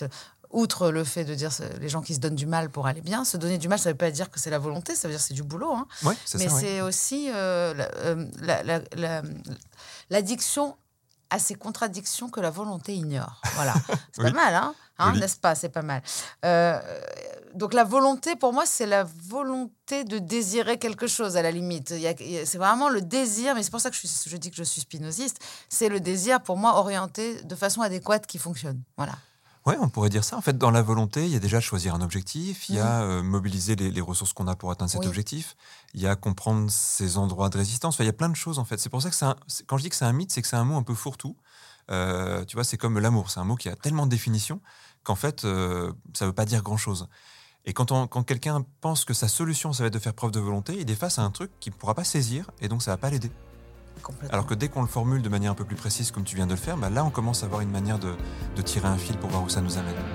S3: outre le fait de dire les gens qui se donnent du mal pour aller bien, se donner du mal, ça ne veut pas dire que c'est la volonté, ça veut dire que c'est du boulot. Hein.
S2: Ouais, c'est
S3: Mais
S2: ça,
S3: c'est
S2: ouais.
S3: aussi euh, la, euh, la, la, la, l'addiction à ces contradictions que la volonté ignore. Voilà, c'est
S2: Oui.
S3: pas mal, hein, hein
S2: Joli.
S3: n'est-ce pas? C'est pas mal. Euh, donc la volonté, pour moi, c'est la volonté de désirer quelque chose, à la limite. Il y a, il y a, c'est vraiment le désir, mais c'est pour ça que je, suis, je dis que je suis spinoziste, c'est le désir, pour moi, orienté de façon adéquate qui fonctionne. Voilà.
S2: Oui, on pourrait dire ça. En fait, dans la volonté, il y a déjà choisir un objectif, il y a
S3: Mmh.
S2: euh, mobiliser les, les ressources qu'on a pour atteindre cet
S3: Oui.
S2: objectif, il y a comprendre ses endroits de résistance. Enfin, il y a plein de choses, en fait. C'est pour ça que c'est un- c'est- quand je dis que c'est un mythe, c'est que c'est un mot un peu fourre-tout. Euh, tu vois, c'est comme l'amour. C'est un mot qui a tellement de définitions qu'en fait, euh, ça ne veut pas dire grand-chose. Et quand, on- quand quelqu'un pense que sa solution, ça va être de faire preuve de volonté, il est face à un truc qu'il ne pourra pas saisir, et donc ça ne va pas l'aider.
S3: Complètement.
S2: Alors que dès qu'on le formule de manière un peu plus précise, comme tu viens de le faire, bah là, on commence à avoir une manière de, de tirer un fil pour voir où ça nous amène.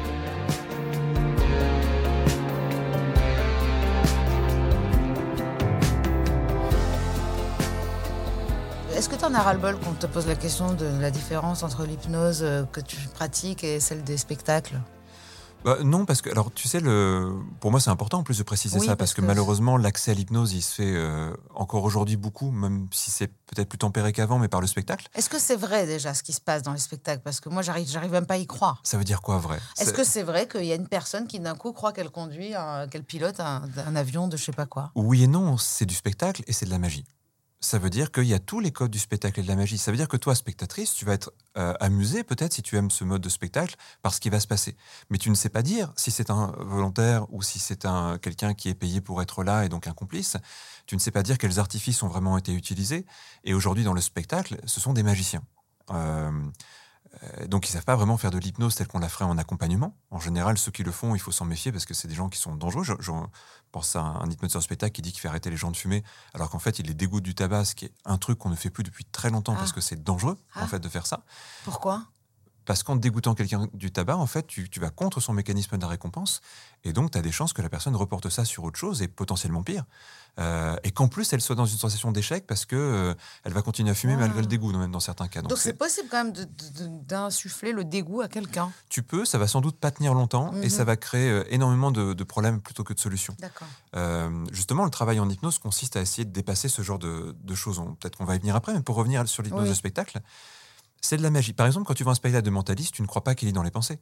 S3: Est-ce que tu en as ras-le-bol qu'on te pose la question de la différence entre l'hypnose euh, que tu pratiques et celle des spectacles?
S2: Bah, non, parce que, alors, tu sais, le, pour moi, c'est important en plus de préciser
S3: Oui,
S2: ça,
S3: parce
S2: parce que,
S3: que-
S2: malheureusement, l'accès à l'hypnose, il se fait euh, encore aujourd'hui beaucoup, même si c'est peut-être plus tempéré qu'avant, mais par le spectacle.
S3: Est-ce que c'est vrai déjà ce qui se passe dans les spectacles? Parce que moi, j'arrive, j'arrive même pas à y croire.
S2: Ça veut dire quoi, vrai?
S3: Est-ce
S2: C'est-
S3: que c'est vrai qu'il y a une personne qui d'un coup croit qu'elle conduit, un- qu'elle pilote un, un avion de je sais pas quoi?
S2: Oui et non, c'est du spectacle et c'est de la magie. Ça veut dire qu'il y a tous les codes du spectacle et de la magie. Ça veut dire que toi, spectatrice, tu vas être euh, amusée peut-être si tu aimes ce mode de spectacle par ce qui va se passer. Mais tu ne sais pas dire si c'est un volontaire ou si c'est un quelqu'un qui est payé pour être là et donc un complice. Tu ne sais pas dire quels artifices ont vraiment été utilisés. Et aujourd'hui, dans le spectacle, ce sont des magiciens. Euh, euh, donc, ils ne savent pas vraiment faire de l'hypnose telle qu'on la ferait en accompagnement. En général, ceux qui le font, il faut s'en méfier parce que c'est des gens qui sont dangereux. Je, je pense à un, un hypnotiseur spectacle qui dit qu'il fait arrêter les gens de fumer, alors qu'en fait, il les dégoûte du tabac, ce qui est un truc qu'on ne fait plus depuis très longtemps
S3: Ah.
S2: parce que c'est dangereux,
S3: Ah.
S2: en fait, de faire ça.
S3: Pourquoi?
S2: Parce qu'en dégoûtant quelqu'un du tabac, en fait, tu, tu vas contre son mécanisme de la récompense, et donc tu as des chances que la personne reporte ça sur autre chose, et potentiellement pire. Euh, et qu'en plus, elle soit dans une sensation d'échec parce que euh, elle va continuer à fumer
S3: Ah.
S2: malgré le dégoût, même dans certains cas. Donc,
S3: Donc
S2: c'est-
S3: c'est possible quand même de- de- de- d'insuffler le dégoût à quelqu'un.
S2: tu peux, ça va sans doute pas tenir longtemps, et
S3: Mhm.
S2: ça va créer euh, énormément de, de problèmes plutôt que de solutions.
S3: D'accord.
S2: Euh, justement, le travail en hypnose consiste à essayer de dépasser ce genre de, de choses. On- Peut-être qu'on va y venir après, mais pour revenir sur l'hypnose
S3: Oui.
S2: de spectacle, c'est de la magie. Par exemple, quand tu vois un spectacle de mentaliste, tu ne crois pas qu'il lit dans les pensées.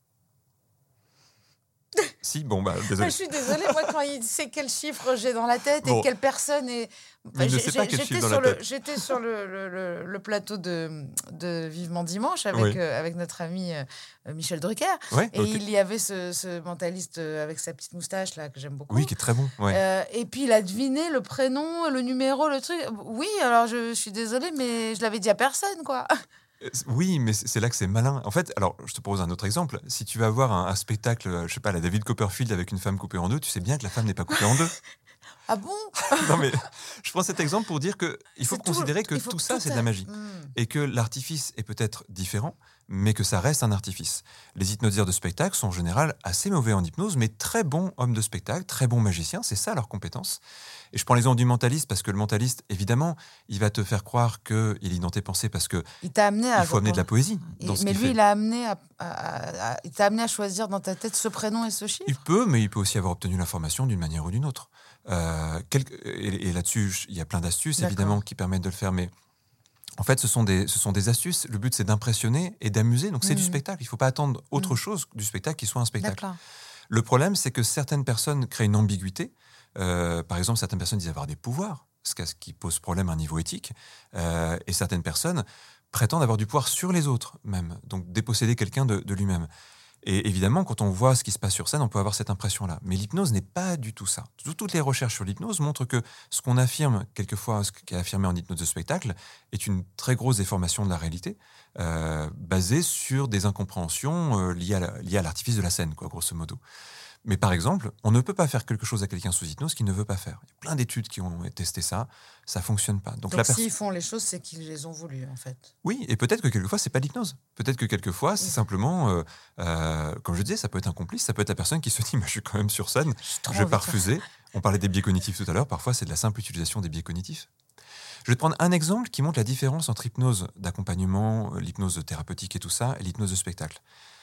S2: Si, bon, bah,
S3: Ah,
S2: désolé.
S3: je suis désolée, moi, quand il sait quel chiffre j'ai dans la tête
S2: Bon.
S3: et quelle personne est.
S2: Mais il ne
S3: j'ai-
S2: sait pas
S3: j'ai-
S2: quel
S3: j'étais
S2: chiffre dans
S3: sur
S2: la
S3: le-
S2: tête.
S3: J'étais sur le, le- le- le plateau de, de Vivement Dimanche avec,
S2: Oui.
S3: euh, avec notre ami euh, Michel Drucker.
S2: Ouais,
S3: Et
S2: ok.
S3: il y avait ce, ce mentaliste euh, avec sa petite moustache, là, que j'aime beaucoup.
S2: Oui, qui est très bon. Ouais.
S3: Euh, et puis il a deviné le prénom, le numéro, le truc. Oui, alors je, je suis désolée, mais je l'avais dit à personne, quoi.
S2: Euh, Oui, mais c'est c'est là que c'est malin. En fait, alors, je te propose un autre exemple. Si tu vas voir un, un spectacle, euh, je sais pas, la David Copperfield avec une femme coupée en deux, tu sais bien que la femme n'est pas coupée en deux.
S3: Ah bon?
S2: Non, mais je prends cet exemple pour dire que il faut
S3: C'est tout-
S2: considérer que
S3: il faut
S2: tout ça,
S3: tout
S2: c'est de
S3: a-
S2: la magie.
S3: Hmm.
S2: Et que l'artifice est peut-être différent, mais que ça reste un artifice. Les hypnotiseurs de spectacle sont en général assez mauvais en hypnose, mais très bons hommes de spectacle, très bons magiciens, c'est ça leur compétence. Et je prends l'exemple du mentaliste, parce que le mentaliste, évidemment, il va te faire croire qu'il lit dans tes pensées, parce qu'il
S3: Il t'a amené à.
S2: faut amener de la poésie
S3: Il-
S2: dans ce
S3: mais
S2: qu'il
S3: lui,
S2: fait.
S3: il a amené à, à- à- à- il t'a amené à choisir dans ta tête ce prénom et ce chiffre.
S2: Il peut, mais il peut aussi avoir obtenu l'information d'une manière ou d'une autre. Euh, quel- et, et là-dessus, il y a plein d'astuces,
S3: D'accord.
S2: évidemment, qui permettent de le faire, mais en fait, ce sont des, ce sont des astuces. Le but, c'est d'impressionner et d'amuser. Donc, c'est du
S3: Mhm.
S2: spectacle. Il ne faut pas attendre autre
S3: Mhm.
S2: chose du spectacle qui soit un spectacle.
S3: D'accord.
S2: Le problème, c'est que certaines personnes créent une ambiguïté. Euh, par exemple, certaines personnes disent avoir des pouvoirs, ce qui- ce qui pose problème à un niveau éthique. Euh, et certaines personnes prétendent avoir du pouvoir sur les autres, même. Donc, déposséder quelqu'un de, de lui-même. Et évidemment, quand on voit ce qui se passe sur scène, on peut avoir cette impression-là. Mais l'hypnose n'est pas du tout ça. Tout- Toutes les recherches sur l'hypnose montrent que ce qu'on affirme, quelquefois, ce qui est affirmé en hypnose de spectacle, est une très grosse déformation de la réalité, euh, basée sur des incompréhensions euh, liées à la- liées à l'artifice de la scène, quoi, grosso modo. Mais par exemple, on ne peut pas faire quelque chose à quelqu'un sous hypnose qu'il ne veut pas faire. Il y a plein d'études qui ont testé ça, ça fonctionne pas. Donc,
S3: Donc
S2: la personne.
S3: s'ils font les choses, c'est qu'ils les ont voulu, en fait.
S2: Oui, et peut-être que quelquefois, c'est pas l'hypnose. Peut-être que quelquefois, c'est
S3: Oui.
S2: simplement, euh, euh, comme je disais, ça peut être un complice, ça peut être la personne qui se dit, mais je suis quand même sur scène,
S3: J'ai trop
S2: je vais
S3: envie
S2: pas
S3: de faire
S2: refuser. On parlait des biais cognitifs tout à l'heure, parfois c'est de la simple utilisation des biais cognitifs. Je vais te prendre un exemple qui montre la différence entre hypnose d'accompagnement, euh, l'hypnose thérapeutique et tout ça, et l'hypnose de spectacle.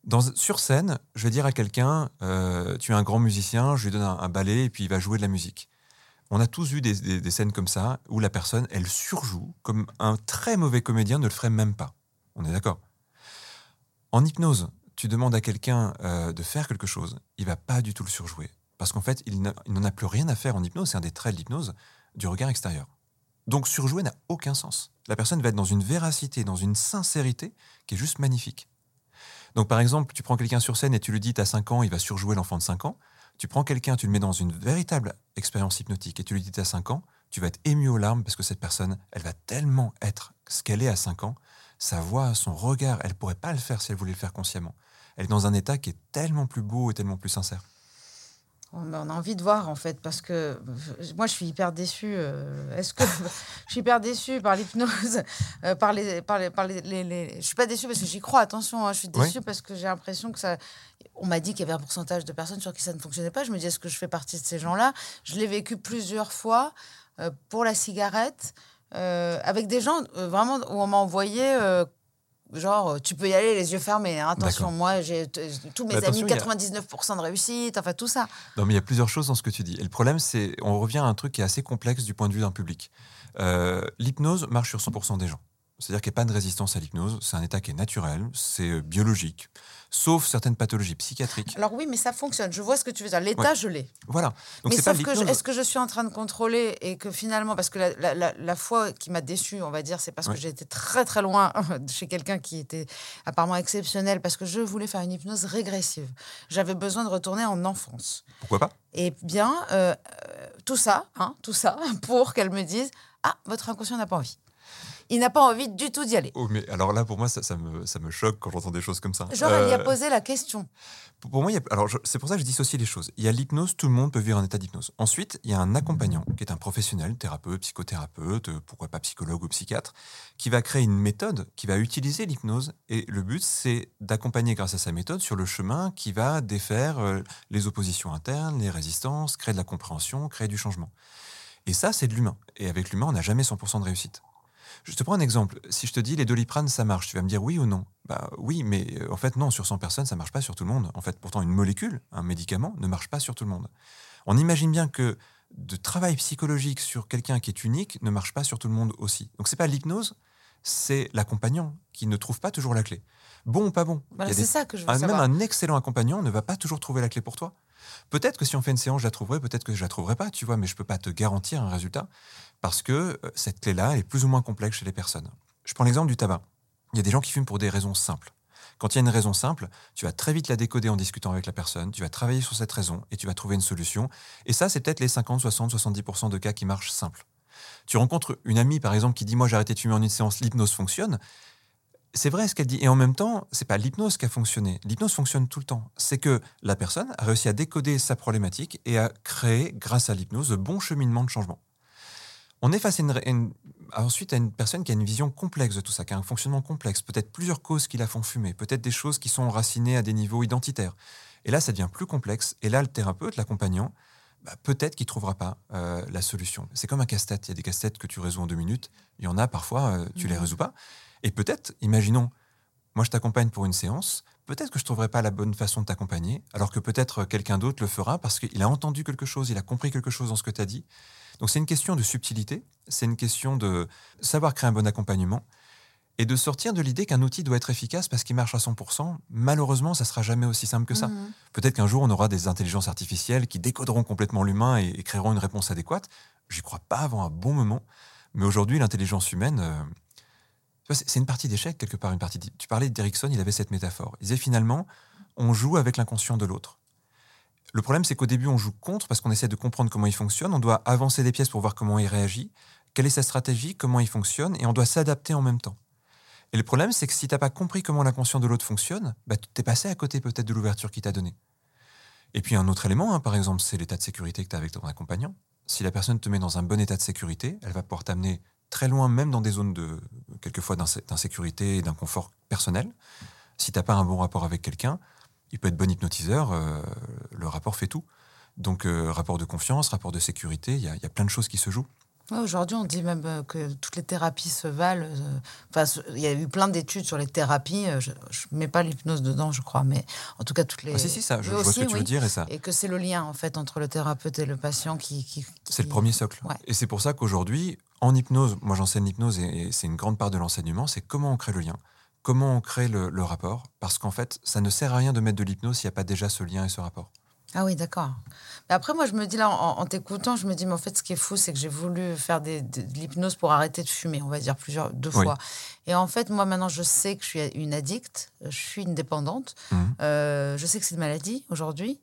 S2: Dans, sur scène, je vais dire à quelqu'un, euh, tu es un grand musicien, je lui donne un, un ballet et puis il va jouer de la musique. On a tous vu des, des, des scènes comme ça où la personne, elle surjoue comme un très mauvais comédien ne le ferait même pas. On est d'accord ? En hypnose, tu demandes à quelqu'un euh, de faire quelque chose, il va pas du tout le surjouer. Parce qu'en fait, il, il n'en a plus rien à faire en hypnose, c'est un des traits de l'hypnose, du regard extérieur. Donc surjouer n'a aucun sens. La personne va être dans une véracité, dans une sincérité qui est juste magnifique. Donc par exemple, tu prends quelqu'un sur scène et tu lui dis t'as cinq ans, il va surjouer l'enfant de cinq ans. Tu prends quelqu'un, tu le mets dans une véritable expérience hypnotique et tu lui dis t'as cinq ans, tu vas être ému aux larmes parce que cette personne, elle va tellement être ce qu'elle est à cinq ans, sa voix, son regard, elle pourrait pas le faire si elle voulait le faire consciemment. Elle est dans un état qui est tellement plus beau et tellement plus sincère.
S3: On a envie de voir, en fait, parce que moi, je suis hyper déçue. Euh, est-ce que je suis hyper déçue par l'hypnose, euh, par les, par les, par les, les, les... Je suis pas déçue parce que j'y crois. Attention, hein, je suis déçue
S2: oui.
S3: parce que j'ai l'impression que ça. On m'a dit qu'il y avait un pourcentage de personnes sur qui ça ne fonctionnait pas. Je me dis, est-ce que je fais partie de ces gens-là ? Je l'ai vécu plusieurs fois euh, pour la cigarette, euh, avec des gens euh, vraiment où on m'a envoyé. Euh, Genre, tu peux y aller les yeux fermés. Hein. Attention,
S2: D'accord.
S3: moi, j'ai t- tous mes
S2: Mais
S3: amis,
S2: attention,
S3: quatre-vingt-dix-neuf pour cent de réussite, enfin tout ça.
S2: Non, mais il y a plusieurs choses dans ce que tu dis. Et le problème, c'est on revient à un truc qui est assez complexe du point de vue d'un public. Euh, l'hypnose marche sur cent pour cent des gens. C'est-à-dire qu'il n'y a pas de résistance à l'hypnose. C'est un état qui est naturel, c'est euh, biologique, sauf certaines pathologies psychiatriques.
S3: Alors oui, mais ça fonctionne. Je vois ce que tu veux dire. L'état,
S2: Ouais.
S3: je l'ai.
S2: Voilà. Donc
S3: Mais
S2: c'est pas
S3: sauf que
S2: l'hypnose.
S3: je- est-ce que je suis en train de contrôler et que finalement, parce que la, la, la, la fois qui m'a déçue, on va dire, c'est parce
S2: Ouais.
S3: que j'ai été très très loin chez quelqu'un qui était apparemment exceptionnel, parce que je voulais faire une hypnose régressive. J'avais besoin de retourner en enfance.
S2: Pourquoi pas ?
S3: Et bien, euh, euh, tout ça, hein, tout ça, pour qu'elle me dise « Ah, votre inconscient n'a pas envie ». Il n'a pas envie du tout d'y aller.
S2: Oh, mais alors là, pour moi, ça, ça, me, ça me choque quand j'entends des choses comme ça.
S3: Genre, elle y a
S2: Euh,
S3: posé la question.
S2: Pour moi, il y a, alors je- c'est pour ça que je dissocie les choses. Il y a l'hypnose, tout le monde peut vivre un état d'hypnose. Ensuite, il y a un accompagnant qui est un professionnel, thérapeute, psychothérapeute, euh, pourquoi pas psychologue ou psychiatre, qui va créer une méthode, qui va utiliser l'hypnose. Et le but, c'est d'accompagner grâce à sa méthode sur le chemin qui va défaire euh, les oppositions internes, les résistances, créer de la compréhension, créer du changement. Et ça, c'est de l'humain. Et avec l'humain, on n'a jamais cent pour cent de réussite. Je te prends un exemple. Si je te dis les Doliprane, ça marche, tu vas me dire oui ou non ? Bah oui, mais euh, en fait non, sur cent personnes, ça marche pas sur tout le monde. En fait, pourtant, une molécule, un médicament, ne marche pas sur tout le monde. On imagine bien que de travail psychologique sur quelqu'un qui est unique ne marche pas sur tout le monde aussi. Donc c'est pas l'hypnose, c'est l'accompagnant qui ne trouve pas toujours la clé. Bon ou pas bon.
S3: Voilà,
S2: Il y a
S3: c'est
S2: des-
S3: ça que je veux
S2: un-
S3: savoir.
S2: Même un excellent accompagnant ne va pas toujours trouver la clé pour toi. Peut-être que si on fait une séance, je la trouverai, peut-être que je la trouverai pas, tu vois, mais je peux pas te garantir un résultat parce que euh, cette clé-là, elle est plus ou moins complexe chez les personnes. Je prends l'exemple du tabac. Il y a des gens qui fument pour des raisons simples. Quand il y a une raison simple, tu vas très vite la décoder en discutant avec la personne, tu vas travailler sur cette raison et tu vas trouver une solution. Et ça, c'est peut-être les cinquante, soixante, soixante-dix pour cent de cas qui marchent simples. Tu rencontres une amie, par exemple, qui dit « Moi, j'ai arrêté de fumer en une séance, l'hypnose fonctionne ». C'est vrai ce qu'elle dit. Et en même temps, c'est pas l'hypnose qui a fonctionné. L'hypnose fonctionne tout le temps. C'est que la personne a réussi à décoder sa problématique et à créer, grâce à l'hypnose, de bons cheminements de changement. On est face à une, une, ensuite à une personne qui a une vision complexe de tout ça, qui a un fonctionnement complexe, peut-être plusieurs causes qui la font fumer, peut-être des choses qui sont enracinées à des niveaux identitaires. Et là, ça devient plus complexe. Et là, le thérapeute, l'accompagnant, bah, peut-être qu'il ne trouvera pas euh, la solution. C'est comme un casse-tête. Il y a des casse-têtes que tu résous en deux minutes. Il y en a parfois, euh, tu ne les résous pas. Et peut-être, imaginons, moi je t'accompagne pour une séance, peut-être que je ne trouverai pas la bonne façon de t'accompagner, alors que peut-être quelqu'un d'autre le fera parce qu'il a entendu quelque chose, il a compris quelque chose dans ce que tu as dit. Donc c'est une question de subtilité, c'est une question de savoir créer un bon accompagnement et de sortir de l'idée qu'un outil doit être efficace parce qu'il marche à cent pour cent. Malheureusement, ça ne sera jamais aussi simple que ça.
S3: Mmh.
S2: Peut-être qu'un jour, on aura des intelligences artificielles qui décoderont complètement l'humain et, et créeront une réponse adéquate. J'y crois pas avant un bon moment. Mais aujourd'hui, l'intelligence humaine, euh, tu vois, c'est, c'est une partie d'échec, quelque part. Une partie d'... Tu parlais d'Erickson, il avait cette métaphore. Il disait finalement, on joue avec l'inconscient de l'autre. Le problème, c'est qu'au début, on joue contre parce qu'on essaie de comprendre comment il fonctionne. On doit avancer des pièces pour voir comment il réagit, quelle est sa stratégie, comment il fonctionne, et on doit s'adapter en même temps. Et le problème, c'est que si tu n'as pas compris comment l'inconscient de l'autre fonctionne, bah, tu es passé à côté peut-être de l'ouverture qu'il t'a donnée. Et puis un autre élément, hein, par exemple, c'est l'état de sécurité que tu as avec ton accompagnant. Si la personne te met dans un bon état de sécurité, elle va pouvoir t'amener très loin, même dans des zones de, quelquefois d'insécurité et d'inconfort personnel. Si tu n'as pas un bon rapport avec quelqu'un, il peut être bon hypnotiseur, euh, le rapport fait tout. Donc, euh, rapport de confiance, rapport de sécurité, il y, y a plein de choses qui se jouent.
S3: Ouais, aujourd'hui, on dit même euh, que toutes les thérapies se valent. euh, Enfin, ce- il y a eu plein d'études sur les thérapies. euh, Je ne mets pas l'hypnose dedans, je crois, mais en tout cas, toutes les.
S2: Ah si, si, ça, je,
S3: Oui,
S2: je vois ce que
S3: aussi,
S2: tu veux
S3: oui.
S2: dire et ça,
S3: Et que c'est le lien, en fait, entre le thérapeute et le patient qui. qui,
S2: c'est le
S3: qui-
S2: premier socle.
S3: Ouais.
S2: Et c'est pour ça qu'aujourd'hui, en hypnose, moi j'enseigne l'hypnose et, et c'est une grande part de l'enseignement, c'est comment on crée le lien, comment on crée le, le rapport, parce qu'en fait, ça ne sert à rien de mettre de l'hypnose s'il n'y a pas déjà ce lien et ce rapport.
S3: Ah oui, d'accord. Mais après, moi, je me dis là, en, en t'écoutant, je me dis, mais en fait, ce qui est fou, c'est que j'ai voulu faire des, de, de l'hypnose pour arrêter de fumer, on va dire plusieurs, deux
S2: Oui.
S3: fois. Et en fait, moi, maintenant, je sais que je suis une addicte, je suis une dépendante.
S2: Mhm.
S3: Euh, je sais que c'est une maladie aujourd'hui.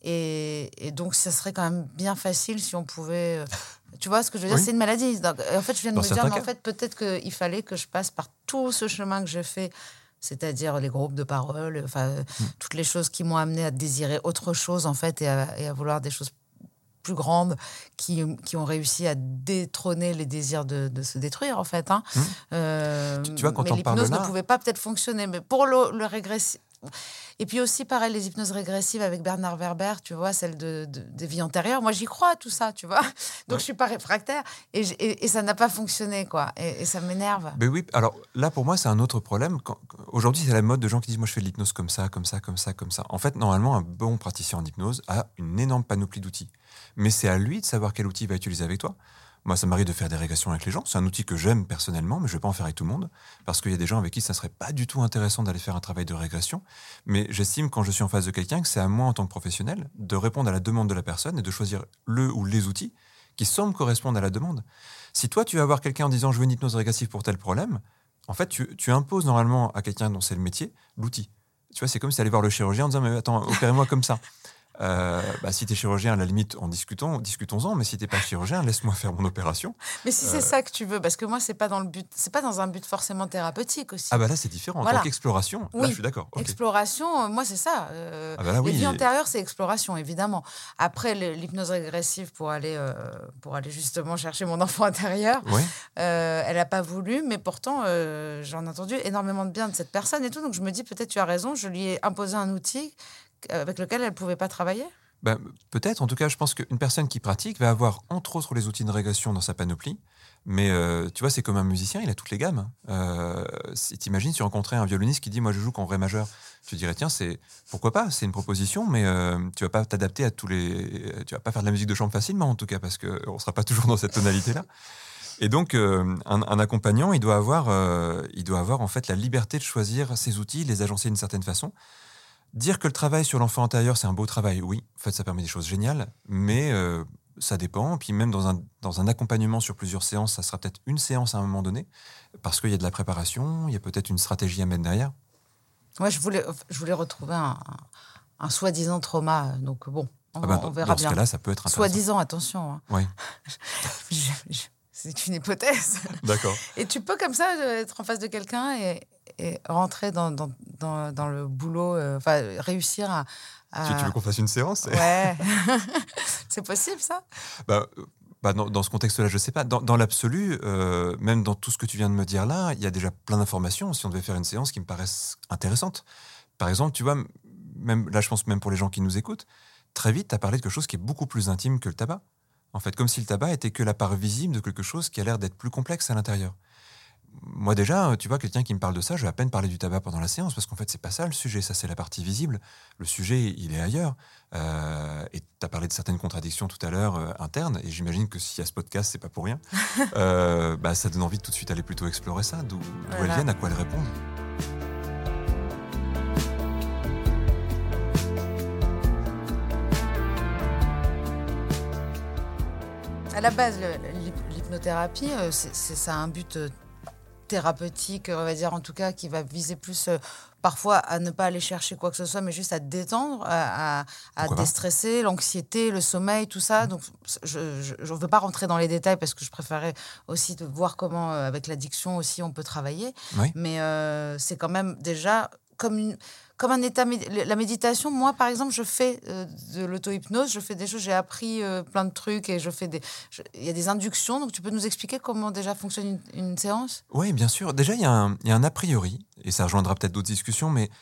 S3: Et, et donc, ça serait quand même bien facile si on pouvait. euh, Tu vois ce que je veux dire?
S2: Oui.
S3: C'est une maladie. Donc, en fait, je viens de
S2: Dans
S3: me dire,
S2: certains
S3: mais en
S2: cas.
S3: fait, peut-être qu'il fallait que je passe par tout ce chemin que j'ai fait, c'est-à-dire les groupes de parole, enfin,
S2: Mm.
S3: toutes les choses qui m'ont amené à désirer autre chose, en fait, et à, et à vouloir des choses plus grandes qui, qui ont réussi à détrôner les désirs de, de se détruire, en fait. Hein.
S2: Mm.
S3: Euh,
S2: Tu- tu vois, quand
S3: mais
S2: on parle
S3: l'hypnose ne
S2: là-
S3: pouvait pas peut-être fonctionner. Mais pour le, le régressif... Et puis aussi, pareil, les hypnoses régressives avec Bernard Werber, tu vois, celle de, de- des vies antérieures. Moi, j'y crois à tout ça, tu vois. Donc,
S2: Ouais.
S3: je suis pas réfractaire. Et, j- et, et ça n'a pas fonctionné, quoi. Et, et ça m'énerve.
S2: Ben oui, alors là pour moi c'est un autre problème. Quand- quand- Aujourd'hui c'est la mode de gens qui disent moi je fais de l'hypnose comme ça, comme ça, comme ça, comme ça. En fait normalement un bon praticien en hypnose a une énorme panoplie d'outils. Mais c'est à lui de savoir quel outil il va utiliser avec toi. Moi ça m'arrive de faire des régressions avec les gens. C'est un outil que j'aime personnellement mais je ne vais pas en faire avec tout le monde. Parce qu'il y a des gens avec qui ça ne serait pas du tout intéressant d'aller faire un travail de régression. Mais j'estime quand je suis en face de quelqu'un que c'est à moi en tant que professionnel de répondre à la demande de la personne et de choisir le ou les outils qui semblent correspondre à la demande. Si toi, tu vas voir quelqu'un en disant « je veux une hypnose régressive pour tel problème », en fait, tu, tu imposes normalement à quelqu'un dont c'est le métier l'outil. Tu vois, c'est comme si tu allais voir le chirurgien en disant « mais attends, opérez-moi comme ça ». Euh, bah, si tu es chirurgien, à la limite, en discutons, discutons-en, mais si tu n'es pas chirurgien, laisse-moi faire mon opération.
S3: Mais si c'est ça que tu veux, parce que moi, c'est pas dans le but, c'est pas dans un but forcément thérapeutique aussi.
S2: Ah bah là, c'est différent. En
S3: Voilà.
S2: tant qu'exploration, là,
S3: Oui.
S2: je suis d'accord. Ok.
S3: Exploration, euh, moi, c'est ça. euh,
S2: Ah bah là,
S3: les
S2: oui.
S3: vies antérieures, c'est exploration, évidemment. Après, le- l'hypnose régressive pour aller, euh, pour aller justement chercher mon enfant intérieur,
S2: Ouais.
S3: euh, elle n'a pas voulu, mais pourtant, euh, j'en ai entendu énormément de bien de cette personne et tout. Donc, je me dis, peut-être tu as raison, je lui ai imposé un outil avec lequel elle ne pouvait pas travailler.
S2: Ben, peut-être, en tout cas, je pense qu'une personne qui pratique va avoir, entre autres, les outils de régression dans sa panoplie. Mais euh, tu vois, c'est comme un musicien, il a toutes les gammes. Euh, si t'imagines, si tu rencontrais un violoniste qui dit « moi, je joue qu'en ré majeur », tu dirais « tiens, c'est, pourquoi pas, c'est une proposition, mais euh, tu vas pas t'adapter à tous les... Tu vas pas faire de la musique de chambre facilement, en tout cas, parce qu'on sera pas toujours dans cette tonalité-là. » Et donc, euh, un, un accompagnant, il doit, avoir, euh, il doit avoir en fait la liberté de choisir ses outils, les agencer d'une certaine façon. Dire que le travail sur l'enfant intérieur, c'est un beau travail, oui. En fait, ça permet des choses géniales, mais euh, ça dépend. Puis même dans un, dans un accompagnement sur plusieurs séances, ça sera peut-être une séance à un moment donné, parce qu'il y a de la préparation, il y a peut-être une stratégie à mettre derrière.
S3: Moi, je voulais, je voulais retrouver un, un, un soi-disant trauma. Donc, bon, on,
S2: Ah ben,
S3: on
S2: dans,
S3: verra
S2: dans
S3: bien.
S2: ce cas-là, ça peut être intéressant.
S3: Soi-disant, attention. Hein.
S2: Oui,
S3: Je- je- c'est une hypothèse.
S2: d'accord.
S3: Et tu peux comme ça euh, être en face de quelqu'un et, et rentrer dans, dans, dans, dans le boulot, euh, enfin réussir à... à-
S2: Tu, tu veux qu'on fasse une séance?
S3: Ouais, c'est possible ça?
S2: bah, euh, bah, dans, dans ce contexte-là, je ne sais pas. Dans, dans l'absolu, euh, même dans tout ce que tu viens de me dire là, il y a déjà plein d'informations si on devait faire une séance qui me paraissent intéressantes. Par exemple, tu vois, m- même, là je pense même pour les gens qui nous écoutent, très vite, tu as parlé de quelque chose qui est beaucoup plus intime que le tabac. En fait, comme si le tabac était que la part visible de quelque chose qui a l'air d'être plus complexe à l'intérieur. Moi déjà, tu vois, quelqu'un qui me parle de ça, je vais à peine parler du tabac pendant la séance, parce qu'en fait, c'est pas ça le sujet, ça c'est la partie visible. Le sujet, il est ailleurs. Euh, et tu as parlé de certaines contradictions tout à l'heure euh, internes, et j'imagine que s'il y a ce podcast, c'est pas pour rien. euh, bah, ça donne envie de tout de suite aller plutôt explorer ça, d'où, d'où
S3: Voilà.
S2: elles viennent, à quoi elles répondent.
S3: À la base, le- l'hyp- l'hypnothérapie, euh, c'est, c'est- ça a un but euh, thérapeutique, on va dire en tout cas, qui va viser plus euh, parfois à ne pas aller chercher quoi que ce soit, mais juste à détendre, à, à- à
S2: Pourquoi pas.
S3: déstresser, l'anxiété, le sommeil, tout ça. Donc, je ne veux pas rentrer dans les détails parce que je préférais aussi de voir comment, euh, avec l'addiction aussi, on peut travailler.
S2: Oui.
S3: Mais euh, c'est quand même déjà comme, une, comme un état... médi- La méditation, moi, par exemple, je fais euh, de l'auto-hypnose, je fais des choses, j'ai appris euh, plein de trucs et je fais des... je- Il y a des inductions, donc tu peux nous expliquer comment déjà fonctionne une, une séance?
S2: Oui, bien sûr. Déjà, il y, a un- il y a un a priori, et ça rejoindra peut-être d'autres discussions, mais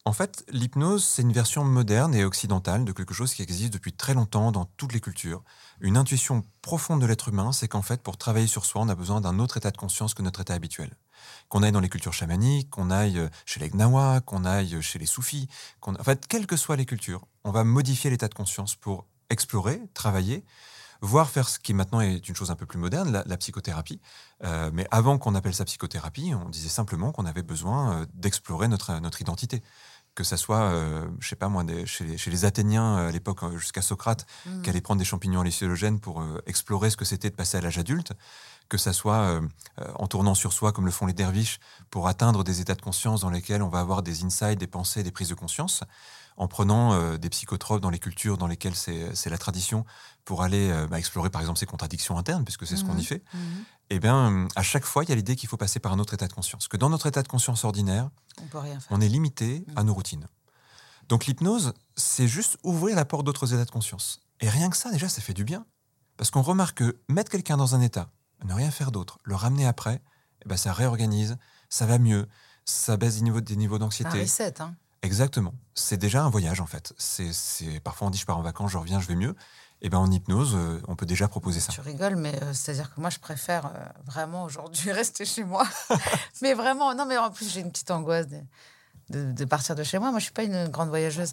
S2: En fait, l'hypnose, c'est une version moderne et occidentale de quelque chose qui existe depuis très longtemps dans toutes les cultures. Une intuition profonde de l'être humain, c'est qu'en fait, pour travailler sur soi, on a besoin d'un autre état de conscience que notre état habituel. Qu'on aille dans les cultures chamaniques, qu'on aille chez les Gnawa, qu'on aille chez les soufis, qu'on... en fait, quelles que soient les cultures, on va modifier l'état de conscience pour explorer, travailler, voire faire ce qui maintenant est une chose un peu plus moderne, la, la psychothérapie. Euh, mais avant qu'on appelle ça psychothérapie, on disait simplement qu'on avait besoin euh, d'explorer notre, notre identité. Que ça soit, euh, je sais pas moi, des, chez, les, chez les Athéniens à l'époque, euh, jusqu'à Socrate, mmh. qui allait prendre des champignons hallucinogènes pour euh, explorer ce que c'était de passer à l'âge adulte, que ça soit euh, euh, en tournant sur soi, comme le font les derviches, pour atteindre des états de conscience dans lesquels on va avoir des insights, des pensées, des prises de conscience, en prenant euh, des psychotropes dans les cultures dans lesquelles c'est, c'est la tradition, pour aller euh, bah, explorer par exemple ses contradictions internes, puisque c'est mmh. ce qu'on y fait. Mmh. Et bien, à chaque fois, il y a l'idée qu'il faut passer par un autre état de conscience. Que dans notre état de conscience ordinaire,
S3: on peut rien faire.
S2: On est limité mmh. à nos routines. Donc l'hypnose, c'est juste ouvrir la porte d'autres états de conscience. Et rien que ça, déjà, ça fait du bien. Parce qu'on remarque que mettre quelqu'un dans un état, ne rien faire d'autre, le ramener après, eh ben, ça réorganise, ça va mieux, ça baisse des niveaux, des niveaux d'anxiété.
S3: Un reset, hein.
S2: Exactement. C'est déjà un voyage, en fait. C'est, c'est... Parfois, on dit, je pars en vacances, je reviens, je vais mieux. Et ben en hypnose, euh, on peut déjà proposer ça.
S3: Tu rigoles, mais euh, c'est-à-dire que moi, je préfère euh, vraiment aujourd'hui rester chez moi. Mais vraiment, non, mais en plus, j'ai une petite angoisse de, de, de partir de chez moi. Moi, je suis pas une grande voyageuse.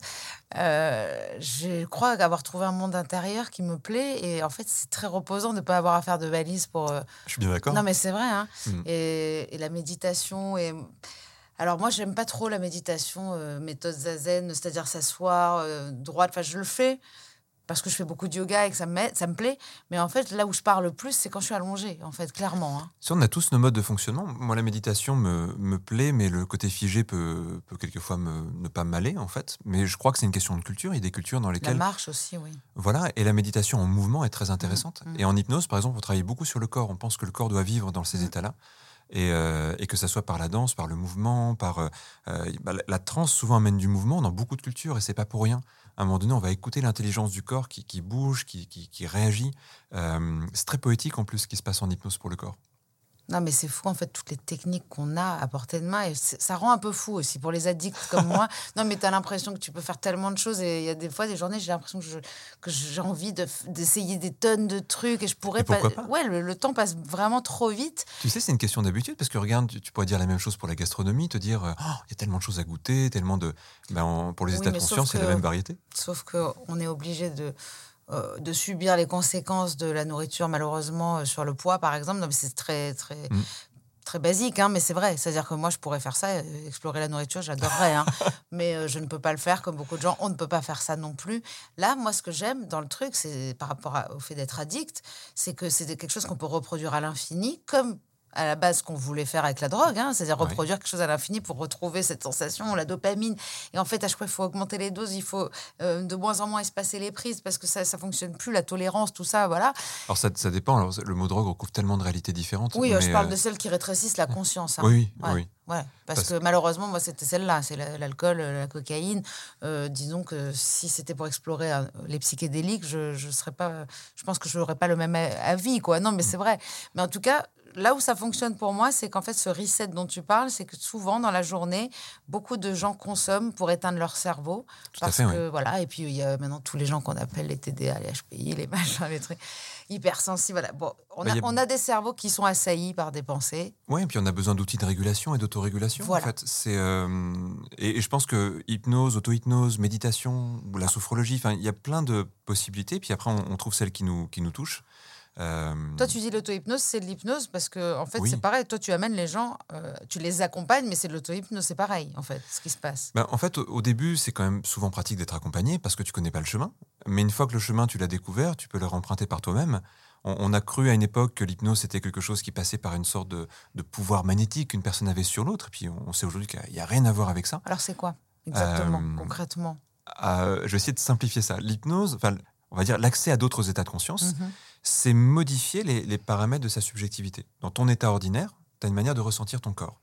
S3: Euh, je crois avoir trouvé un monde intérieur qui me plaît. Et en fait, c'est très reposant de ne pas avoir à faire de valise pour... Euh...
S2: Je suis bien d'accord.
S3: Non, mais c'est vrai. Hein.
S2: Mmh.
S3: Et, et la méditation... Et... Alors moi, j'aime pas trop la méditation, euh, méthode zazen, c'est-à-dire s'asseoir euh, droite. Enfin, je le fais parce que je fais beaucoup de yoga et que ça me, ça me plaît. Mais en fait, là où je parle le plus, c'est quand je suis allongée, en fait, clairement. Hein.
S2: Si on a tous nos modes de fonctionnement. Moi, la méditation me, me plaît, mais le côté figé peut, peut quelquefois me, ne pas m'aller, en fait. Mais je crois que c'est une question de culture. Il y a des cultures dans lesquelles...
S3: La marche aussi, oui.
S2: Voilà, et la méditation en mouvement est très intéressante.
S3: Mmh, mmh.
S2: Et en hypnose, par exemple, on travaille beaucoup sur le corps. On pense que le corps doit vivre dans ces mmh. états-là. Et, euh, et que ça soit par la danse, par le mouvement, par euh, bah, la, la transe souvent amène du mouvement dans beaucoup de cultures et c'est pas pour rien. À un moment donné, on va écouter l'intelligence du corps qui, qui bouge, qui, qui, qui réagit. Euh, c'est très poétique en plus ce qui se passe en hypnose pour le corps.
S3: Non, mais c'est fou, en fait, toutes les techniques qu'on a à portée de main. Et ça rend un peu fou aussi pour les addicts comme moi. Non, mais tu as l'impression que tu peux faire tellement de choses. Et il y a des fois, des journées, j'ai l'impression que, je, que j'ai envie de, d'essayer des tonnes de trucs. Et je pourrais
S2: et pourquoi
S3: pas...
S2: pas
S3: Ouais, le, le temps passe vraiment trop vite.
S2: Tu sais, c'est une question d'habitude. Parce que regarde, tu, tu pourrais dire la même chose pour la gastronomie. Te dire, il oh, y a tellement de choses à goûter, tellement de... Ben, on, pour les
S3: oui,
S2: états de conscience, c'est la même variété.
S3: Sauf qu'on est obligé de... Euh, de subir les conséquences de la nourriture, malheureusement, euh, sur le poids, par exemple. Non, mais c'est très... très... Mmh. Très basique, hein, mais c'est vrai. C'est-à-dire que moi, je pourrais faire ça, euh, explorer la nourriture, j'adorerais. Hein. Mais euh, je ne peux pas le faire, comme beaucoup de gens. On ne peut pas faire ça non plus. Là, moi, ce que j'aime dans le truc, c'est par rapport à, au fait d'être addict, c'est que c'est quelque chose qu'on peut reproduire à l'infini, comme à la base qu'on voulait faire avec la drogue, hein, c'est-à-dire oui. reproduire quelque chose à l'infini pour retrouver cette sensation, la dopamine. Et en fait, à chaque fois, il faut augmenter les doses, il faut euh, de moins en moins espacer les prises parce que ça ne fonctionne plus, la tolérance, tout ça, voilà.
S2: Alors, ça, ça dépend. Alors, le mot drogue recouvre tellement de réalités différentes.
S3: Oui,
S2: mais
S3: je parle
S2: euh...
S3: de celles qui rétrécissent la conscience. Hein.
S2: Oui,
S3: ouais,
S2: oui.
S3: Ouais, parce, parce que malheureusement, moi, c'était celle-là, c'est l'alcool, la cocaïne. Euh, disons que si c'était pour explorer euh, les psychédéliques, je, je serais pas, je pense que je n'aurais pas le même avis, quoi. Non, mais c'est vrai. Mais en tout cas, là où ça fonctionne pour moi, c'est qu'en fait, ce reset dont tu parles, c'est que souvent, dans la journée, beaucoup de gens consomment pour éteindre leur cerveau.
S2: Tout
S3: parce
S2: à fait,
S3: que,
S2: oui.
S3: voilà, et puis, il y a maintenant tous les gens qu'on appelle les T D A, les H P I, les machins, les trucs hypersensibles. Voilà. Bon, on, bah, a, a... on a des cerveaux qui sont assaillis par des pensées.
S2: Oui, et puis on a besoin d'outils de régulation et d'autorégulation,
S3: voilà.
S2: en fait. C'est, euh, et, et je pense que hypnose, auto-hypnose, méditation, ou la sophrologie, il y a plein de possibilités. Puis après, on, on trouve celles qui nous, qui nous touchent.
S3: Euh... Toi, tu dis l'auto-hypnose, c'est de l'hypnose parce que, en fait,
S2: oui.
S3: c'est pareil. Toi, tu amènes les gens, euh, tu les accompagnes, mais c'est de l'auto-hypnose, c'est pareil, en fait, ce qui se passe.
S2: Ben, en fait, au, au début, c'est quand même souvent pratique d'être accompagné parce que tu connais pas le chemin. Mais une fois que le chemin, tu l'as découvert, tu peux le remprunter par toi-même. On, on a cru à une époque que l'hypnose, c'était quelque chose qui passait par une sorte de, de pouvoir magnétique qu'une personne avait sur l'autre. Et puis, on, on sait aujourd'hui qu'il n'y a, a rien à voir avec ça.
S3: Alors, c'est quoi, exactement, euh, concrètement
S2: euh, Je vais essayer de simplifier ça. L'hypnose, enfin, on va dire l'accès à d'autres états de conscience,
S3: mm-hmm.
S2: c'est modifier les, les paramètres de sa subjectivité. Dans ton état ordinaire, tu as une manière de ressentir ton corps.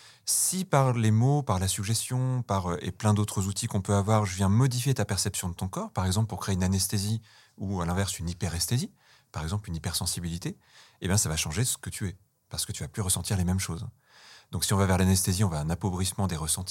S2: Si par les mots, par la suggestion, par, et plein d'autres outils qu'on peut avoir, je viens modifier ta perception de ton corps, par exemple pour créer une anesthésie ou à l'inverse une hyperesthésie, par exemple une hypersensibilité, eh bien ça va changer ce que tu es, parce que tu vas plus ressentir les mêmes choses. Donc si on va vers l'anesthésie, on va à un appauvrissement des ressentis,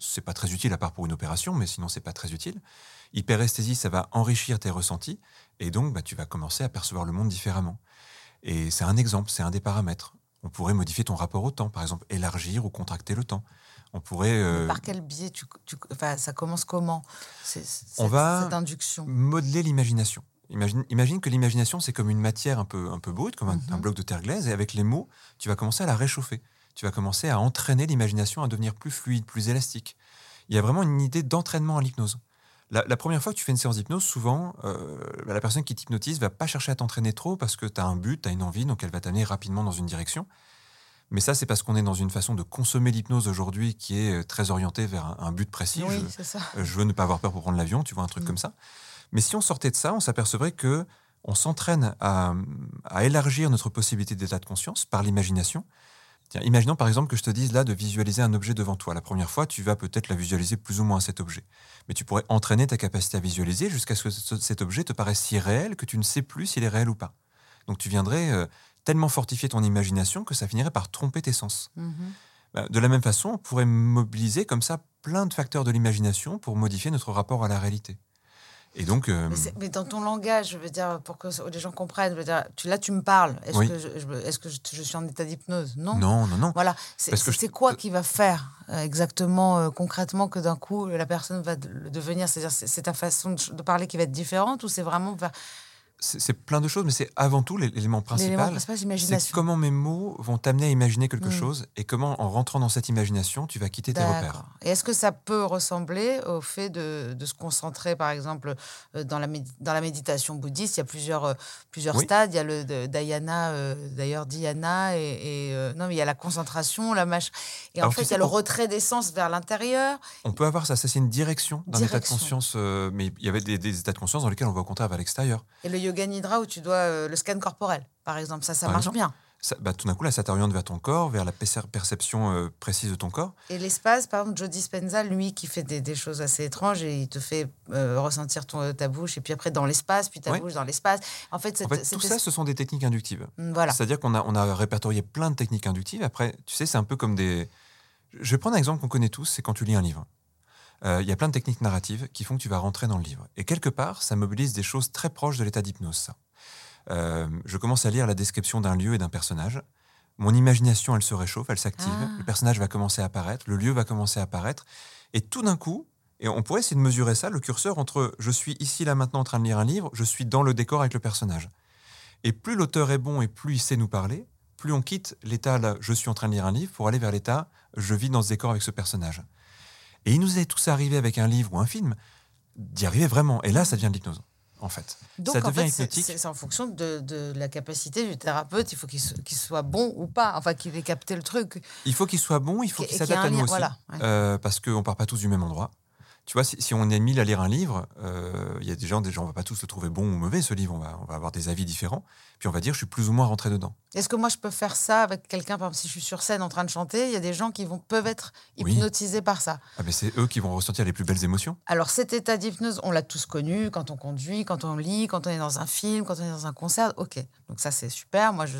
S2: c'est pas très utile à part pour une opération, mais sinon c'est pas très utile. Hyperesthésie, ça va enrichir tes ressentis, et donc bah, tu vas commencer à percevoir le monde différemment. Et c'est un exemple, c'est un des paramètres. On pourrait modifier ton rapport au temps, par exemple, élargir ou contracter le temps. On pourrait... Euh,
S3: par quel biais tu, tu, enfin, ça commence comment c'est,
S2: On
S3: cette,
S2: va
S3: cette induction
S2: modeler l'imagination. Imagine, imagine que l'imagination, c'est comme une matière un peu, un peu brute, comme un,
S3: mm-hmm.
S2: un bloc de terre glaise, et avec les mots, tu vas commencer à la réchauffer. Tu vas commencer à entraîner l'imagination à devenir plus fluide, plus élastique. Il y a vraiment une idée d'entraînement à l'hypnose. La, la première fois que tu fais une séance d'hypnose, souvent, euh, la personne qui t'hypnotise ne va pas chercher à t'entraîner trop parce que tu as un but, tu as une envie, donc elle va t'amener rapidement dans une direction. Mais ça, c'est parce qu'on est dans une façon de consommer l'hypnose aujourd'hui qui est très orientée vers un, un but précis.
S3: Oui,
S2: je,
S3: c'est ça.
S2: je veux ne pas avoir peur pour prendre l'avion, tu vois, un truc mmh. comme ça. Mais si on sortait de ça, on s'apercevrait qu'on s'entraîne à, à élargir notre possibilité d'état de conscience par l'imagination. Tiens, imaginons par exemple que je te dise là de visualiser un objet devant toi. La première fois, tu vas peut-être la visualiser plus ou moins cet objet. Mais tu pourrais entraîner ta capacité à visualiser jusqu'à ce que ce, cet objet te paraisse si réel que tu ne sais plus s'il est réel ou pas. Donc tu viendrais euh, tellement fortifier ton imagination que ça finirait par tromper tes sens.
S3: Mm-hmm.
S2: Bah, de la même façon, on pourrait mobiliser comme ça plein de facteurs de l'imagination pour modifier notre rapport à la réalité. Et donc, euh...
S3: mais, mais dans ton langage, je veux dire, pour que les gens comprennent, je veux dire, tu, là tu me parles. Est-ce oui. que, je, je, est-ce que je, je suis en état d'hypnose ? Non.
S2: Non, non, non.
S3: Voilà. C'est, Parce que c'est, je... c'est quoi qui va faire euh, exactement, euh, concrètement, que d'un coup la personne va de, devenir, c'est-à-dire, c'est, c'est ta façon de, de parler qui va être différente ou c'est vraiment vers...
S2: C'est, c'est plein de choses, mais c'est avant tout l'élément principal.
S3: L'élément principal, c'est l'imagination.
S2: C'est comment mes mots vont t'amener à imaginer quelque mmh. chose et comment, en rentrant dans cette imagination, tu vas quitter
S3: D'accord.
S2: tes repères.
S3: Et est-ce que ça peut ressembler au fait de, de se concentrer, par exemple, dans la, médi- dans la méditation bouddhiste ? Il y a plusieurs, euh, plusieurs oui. stades. Il y a le de, dhyana, euh, d'ailleurs, dhyana, et, et euh, non, mais il y a la concentration, la mâche. Et
S2: Alors,
S3: en fait, il y a le retrait des sens vers l'intérieur.
S2: On peut avoir ça, ça c'est une direction d'un
S3: direction.
S2: état de conscience, euh, mais il y avait des, des états de conscience dans lesquels on va au contraire vers l'extérieur.
S3: Et le yoga nidra où tu dois euh, le scan corporel, par exemple, ça, ça
S2: par
S3: marche
S2: exemple,
S3: bien.
S2: Ça, bah, tout d'un coup, là, ça t'oriente vers ton corps, vers la perception euh, précise de ton corps.
S3: Et l'espace, par exemple, Joe Dispenza, lui, qui fait des, des choses assez étranges, et il te fait euh, ressentir ton, ta bouche, et puis après dans l'espace, puis ta
S2: oui.
S3: bouche dans l'espace. En fait, cette,
S2: en fait
S3: cette
S2: tout
S3: es...
S2: ça, ce sont des techniques inductives.
S3: Voilà.
S2: C'est-à-dire qu'on a, on a répertorié plein de techniques inductives. Après, tu sais, c'est un peu comme des... Je vais prendre un exemple qu'on connaît tous, c'est quand tu lis un livre. Il euh, y a plein de techniques narratives qui font que tu vas rentrer dans le livre. Et quelque part, ça mobilise des choses très proches de l'état d'hypnose, ça. Euh, je commence à lire la description d'un lieu et d'un personnage. Mon imagination, elle se réchauffe, elle s'active. Ah. Le personnage va commencer à apparaître, le lieu va commencer à apparaître. Et tout d'un coup, et on pourrait essayer de mesurer ça, le curseur entre je suis ici, là, maintenant, en train de lire un livre, je suis dans le décor avec le personnage. Et plus l'auteur est bon et plus il sait nous parler, plus on quitte l'état là, je suis en train de lire un livre, pour aller vers l'état, je vis dans ce décor avec ce personnage. Et il nous est tous arrivé avec un livre ou un film, d'y arriver vraiment. Et là, ça devient de l'hypnose. En fait.
S3: Donc,
S2: ça
S3: en
S2: devient
S3: fait,
S2: hypnotique.
S3: C'est, c'est en fonction de, de la capacité du thérapeute. Il faut qu'il, se, qu'il soit bon ou pas, enfin qu'il ait capté le truc.
S2: Il faut qu'il soit bon, il faut qu'il s'adapte à nous
S3: lien,
S2: aussi,
S3: voilà, ouais.
S2: euh, parce qu'on ne part pas tous du même endroit. Tu vois, si, si on est mille à lire un livre, il euh, y a des gens, des gens, on ne va pas tous le trouver bon ou mauvais, ce livre, on va, on va avoir des avis différents, puis on va dire, je suis plus ou moins rentré dedans.
S3: Est-ce que moi, je peux faire ça avec quelqu'un, par exemple, si je suis sur scène en train de chanter, il y a des gens qui vont, peuvent être hypnotisés oui. par ça.
S2: Ah, mais c'est eux qui vont ressentir les plus belles émotions.
S3: Alors, cet état d'hypnose, on l'a tous connu quand on conduit, quand on lit, quand on est dans un film, quand on est dans un concert. OK, donc ça, c'est super. Moi, je...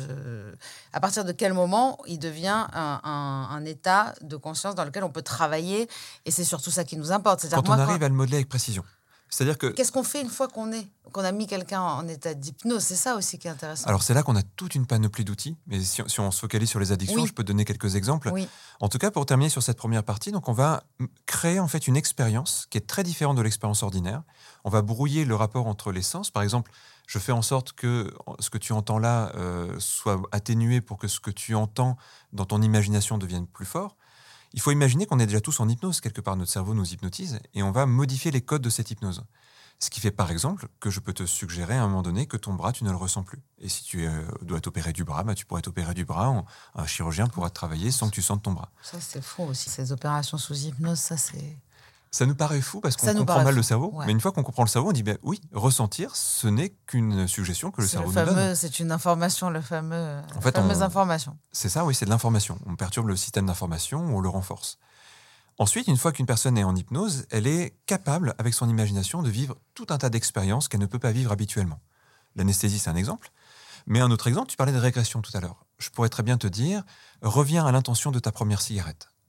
S3: À partir de quel moment il devient un, un, un état de conscience dans lequel on peut travailler, et c'est surtout ça qui nous importe. C'est-à-dire
S2: quand
S3: moi,
S2: on arrive
S3: quand...
S2: à le modeler avec précision. C'est-à-dire que...
S3: Qu'est-ce qu'on fait une fois qu'on est, qu'on a mis quelqu'un en état d'hypnose ? C'est ça aussi qui est intéressant.
S2: Alors, c'est là qu'on a toute une panoplie d'outils. Mais si, si on se focalise sur les addictions, oui. je peux te donner quelques exemples.
S3: Oui.
S2: En tout cas, pour terminer sur cette première partie, donc on va créer en fait une expérience qui est très différente de l'expérience ordinaire. On va brouiller le rapport entre les sens. Par exemple, je fais en sorte que ce que tu entends là euh, soit atténué pour que ce que tu entends dans ton imagination devienne plus fort. Il faut imaginer qu'on est déjà tous en hypnose. Quelque part, notre cerveau nous hypnotise et on va modifier les codes de cette hypnose. Ce qui fait, par exemple, que je peux te suggérer à un moment donné que ton bras, tu ne le ressens plus. Et si tu euh, dois t'opérer du bras, bah, tu pourrais t'opérer du bras. On, un chirurgien pourra travailler sans que tu sentes ton bras.
S3: Ça, c'est fou aussi. Ces opérations sous hypnose, ça, c'est...
S2: Ça nous paraît fou parce qu'on comprend mal fou. le cerveau. Ouais. Mais une fois qu'on comprend le cerveau, on dit ben oui, ressentir, ce n'est qu'une suggestion que le
S3: c'est
S2: cerveau
S3: le fameux,
S2: nous donne.
S3: C'est une information, le fameux,
S2: en fait,
S3: la fameuse
S2: on,
S3: information.
S2: C'est ça, oui, c'est de l'information. On perturbe le système d'information, on le renforce. Ensuite, une fois qu'une personne est en hypnose, elle est capable, avec son imagination, de vivre tout un tas d'expériences qu'elle ne peut pas vivre habituellement. L'anesthésie, c'est un exemple. Mais un autre exemple, tu parlais de régression tout à l'heure. Je pourrais très bien te dire, reviens à l'intention de ta première cigarette.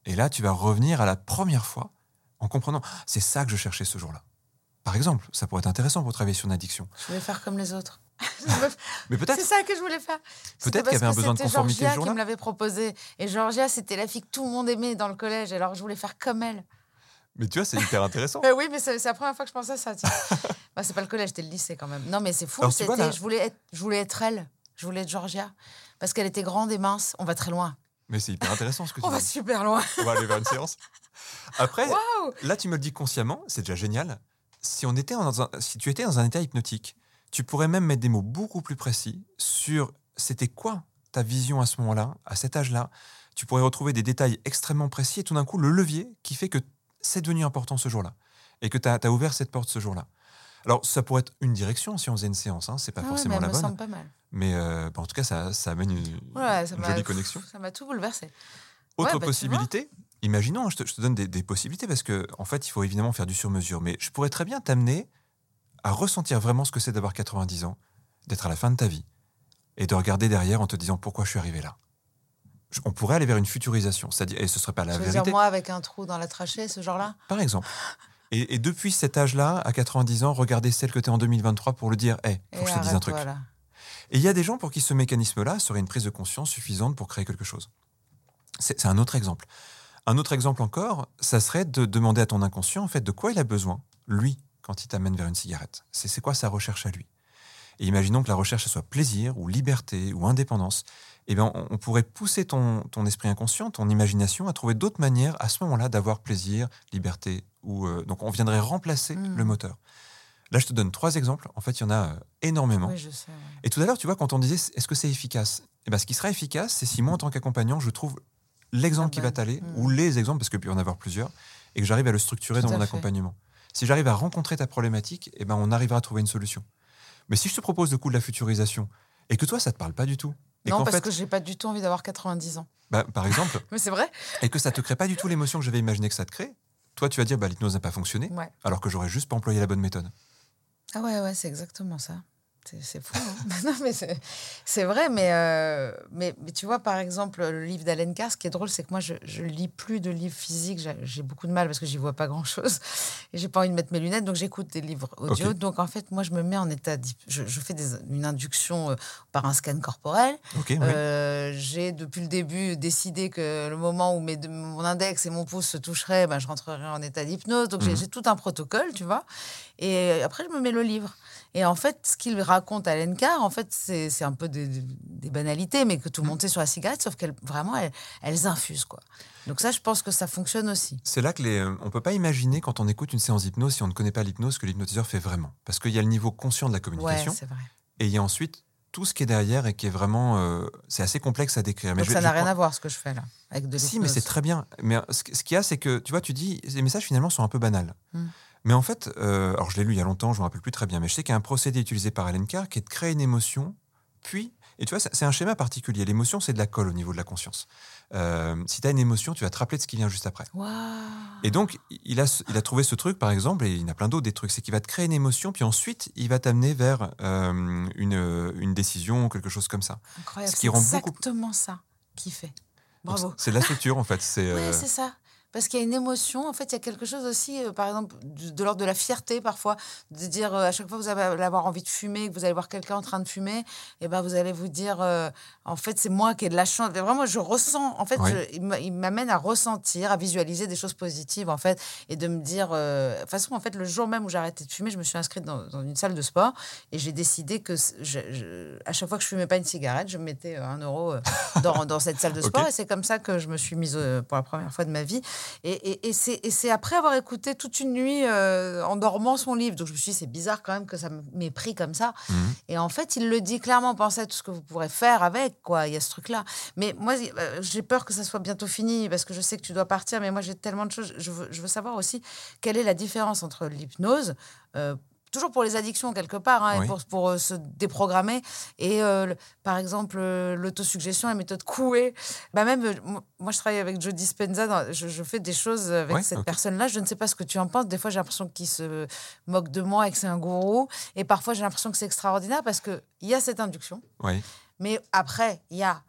S2: Et là, tu vas revenir à la première fois en comprenant, c'est ça que je cherchais ce jour-là. Par exemple, ça pourrait être intéressant pour travailler sur une addiction.
S3: Je voulais faire comme les autres.
S2: Mais peut-être,
S3: C'est ça que je voulais faire.
S2: peut-être qu'il y avait un besoin de conformité
S3: Georgia
S2: ce jour-là.
S3: qui me l'avait proposé. Et Georgia, c'était la fille que tout le monde aimait dans le collège. Alors je voulais faire comme elle.
S2: Mais tu vois, c'est hyper intéressant.
S3: Euh, oui, mais c'est, c'est la première fois que je pensais à ça. Tiens. Bah, c'est pas le collège, c'était le lycée quand même. Non, mais c'est fou.
S2: Alors, tu
S3: C'était,
S2: vois, là-
S3: je, voulais être, je voulais être elle. Je voulais être Georgia. Parce qu'elle était grande et mince. On va très loin.
S2: Mais c'est hyper intéressant ce que tu
S3: On va
S2: dis.
S3: super loin.
S2: On va aller vers une séance. Après,
S3: Waouh.
S2: là, tu me le dis consciemment, c'est déjà génial. Si, on était dans un, si tu étais dans un état hypnotique, tu pourrais même mettre des mots beaucoup plus précis sur c'était quoi ta vision à ce moment-là, à cet âge-là. Tu pourrais retrouver des détails extrêmement précis et tout d'un coup, le levier qui fait que c'est devenu important ce jour-là et que tu as ouvert cette porte ce jour-là. Alors, ça pourrait être une direction si on faisait une séance, hein, c'est pas
S3: Ah ouais,
S2: forcément
S3: mais
S2: la
S3: elle me
S2: bonne.
S3: semble pas mal.
S2: Mais euh, bah, en tout cas, ça, ça amène une,
S3: Ouais, ça
S2: une
S3: m'a,
S2: jolie connexion.
S3: Ça m'a tout bouleversé.
S2: Autre
S3: Ouais, bah, tu
S2: possibilité, imaginons, je te, je te donne des, des possibilités parce que en fait, il faut évidemment faire du sur-mesure, mais je pourrais très bien t'amener à ressentir vraiment ce que c'est d'avoir quatre-vingt-dix ans, d'être à la fin de ta vie et de regarder derrière en te disant pourquoi je suis arrivé là. Je- on pourrait aller vers une futurisation, c'est-à-dire, et ce serait pas la
S3: Je veux
S2: vérité,
S3: dire, moi, avec un trou dans la trachée, ce genre-là.
S2: par exemple. Et, et depuis cet âge-là, à quatre-vingt-dix ans, regarder celle que tu es en deux mille vingt-trois pour le dire, hé, hey, faut
S3: Et
S2: que je te dise un truc.
S3: arrête-toi, là.
S2: Et il y a des gens pour qui ce mécanisme-là serait une prise de conscience suffisante pour créer quelque chose. C'est, c'est un autre exemple. Un autre exemple encore, ça serait de demander à ton inconscient, en fait, de quoi il a besoin, lui, quand il t'amène vers une cigarette. C'est, c'est quoi sa recherche à lui? Et imaginons que la recherche, ce soit plaisir, ou liberté, ou indépendance. Eh bien, on, on pourrait pousser ton, ton esprit inconscient, ton imagination, à trouver d'autres manières, à ce moment-là, d'avoir plaisir, liberté. Ou, euh, donc, on viendrait remplacer
S3: Mmh.
S2: le moteur. Là, je te donne trois exemples. En fait, il y en a euh, énormément.
S3: Oui, je sais. Ouais.
S2: Et tout à l'heure, tu vois, quand on disait est-ce que c'est efficace, eh ben, ce qui sera efficace, c'est si moi, en tant qu'accompagnant, je trouve l'exemple
S3: La
S2: qui va
S3: bonne.
S2: t'aller,
S3: Mm.
S2: ou les exemples, parce qu'il peut y en avoir plusieurs, et que j'arrive à le structurer
S3: Tout
S2: dans
S3: à
S2: mon
S3: fait.
S2: accompagnement. Si j'arrive à rencontrer ta problématique, eh ben, on arrivera à trouver une solution. Mais si je te propose le coup de la futurisation, et que toi, ça ne te parle pas du tout, et
S3: Non,
S2: qu'en
S3: parce
S2: fait,
S3: que j'ai pas du tout envie d'avoir quatre-vingt-dix ans.
S2: bah, par exemple,
S3: Mais c'est vrai.
S2: et que ça ne te crée pas du tout l'émotion que j'avais imaginé que ça te crée, toi, tu vas dire bah, l'hypnose n'a pas fonctionné,
S3: Ouais.
S2: alors que j'aurais juste pas employé la bonne méthode.
S3: Ah ouais, ouais, c'est exactement ça. C'est, c'est fou. Hein. Non, mais c'est, c'est vrai, mais, euh, mais, mais tu vois, par exemple, le livre d'Allen Carr, ce qui est drôle, c'est que moi, je ne lis plus de livres physiques. J'ai, j'ai beaucoup de mal parce que j'y vois pas grand-chose. Et j'ai pas envie de mettre mes lunettes, donc j'écoute des livres audio.
S2: Ok.
S3: Donc, en fait, moi, je me mets en état... d'hyp- Je, je fais des, une induction euh, par un scan corporel.
S2: Ok, ouais.
S3: Euh, j'ai, depuis le début, décidé que le moment où mes deux- mon index et mon pouce se toucheraient, ben, je rentrerai en état d'hypnose. Donc, j'ai,
S2: Mhm.
S3: j'ai tout un protocole, tu vois. Et après, je me mets le livre. Et en fait, ce qu'il raconte à Allen Carr, en fait, c'est, c'est un peu des, des banalités, mais que tout le monde sait sur la cigarette, sauf qu'elles, vraiment, elles, elles infusent, quoi. Donc ça, je pense que ça fonctionne aussi.
S2: C'est là que les, on ne peut pas imaginer quand on écoute une séance d'hypnose, si on ne connaît pas l'hypnose, que l'hypnotiseur fait vraiment. Parce qu'il y a le niveau conscient de la
S3: Ouais,
S2: communication,
S3: c'est vrai.
S2: et il y a ensuite tout ce qui est derrière et qui est vraiment... euh, c'est assez complexe à décrire. Mais
S3: Donc
S2: je-
S3: ça
S2: je
S3: n'a rien
S2: prends-
S3: à voir, ce que je fais là, avec de l'hypnose.
S2: Si, mais c'est très bien. Mais euh, ce, ce qu'il y a, c'est que, tu vois, tu dis, les messages finalement sont un peu banals.
S3: Mm.
S2: Mais en fait, euh, alors je l'ai lu il y a longtemps, je ne me rappelle plus très bien, mais je sais qu'il y a un procédé utilisé par Allen Carr qui est de créer une émotion, puis, et tu vois, c'est c'est un schéma particulier. L'émotion, c'est de la colle au niveau de la conscience. Euh, si tu as une émotion, tu vas te rappeler de ce qui vient juste après.
S3: Waouh.
S2: Et donc, il a, il a trouvé ce truc, par exemple, et il y en a plein d'autres des trucs, c'est qu'il va te créer une émotion, puis ensuite, il va t'amener vers euh, une, une décision, quelque chose comme ça.
S3: Incroyable,
S2: ce qui
S3: c'est
S2: rend beaucoup-
S3: exactement ça qu'il fait.
S2: Donc,
S3: Bravo.
S2: c'est c'est de la structure, en fait. C'est,
S3: Oui,
S2: euh,
S3: c'est ça. Parce qu'il y a une émotion, en fait, il y a quelque chose aussi, euh, par exemple, de, de l'ordre de la fierté parfois, de dire euh, à chaque fois que vous allez avoir envie de fumer, que vous allez voir quelqu'un en train de fumer, et ben vous allez vous dire, euh, en fait, c'est moi qui ai de la chance. Vraiment, je ressens, en fait,
S2: Oui.
S3: je- il m'a- il m'amène à ressentir, à visualiser des choses positives, en fait, et de me dire, euh, de toute façon, en fait, le jour même où j'ai arrêté de fumer, je me suis inscrite dans, dans une salle de sport, et j'ai décidé que c- je, je- à chaque fois que je fumais pas une cigarette, je mettais euh, un euro euh, dans, dans cette salle de sport,
S2: Ok.
S3: et c'est comme ça que je me suis mise euh, pour la première fois de ma vie. Et, et, et c'est, et c'est après avoir écouté toute une nuit euh, en dormant son livre. Donc je me suis dit, c'est bizarre quand même que ça m'ait pris comme ça.
S2: mhm.
S3: Et en fait, il le dit clairement, pensez à tout ce que vous pourrez faire avec, quoi. Il y a ce truc-là. Mais moi, euh, j'ai peur que ça soit bientôt fini parce que je sais que tu dois partir. Mais moi, j'ai tellement de choses. Je veux, je veux savoir aussi quelle est la différence entre l'hypnose, euh, toujours pour les addictions quelque part, hein,
S2: Oui.
S3: et pour, pour euh, se déprogrammer, et euh, le- par exemple euh, l'autosuggestion, la méthode Coué. Bah même, euh, moi- moi, je travaille avec Joe Dispenza, dans- je, je fais des choses avec
S2: Ouais,
S3: cette
S2: ok.
S3: personne-là. Je ne sais pas ce que tu en penses. Des fois, j'ai l'impression qu'il se moque de moi et que c'est un gourou. Et parfois, j'ai l'impression que c'est extraordinaire parce qu'il y a cette induction.
S2: Ouais.
S3: Mais après, il y a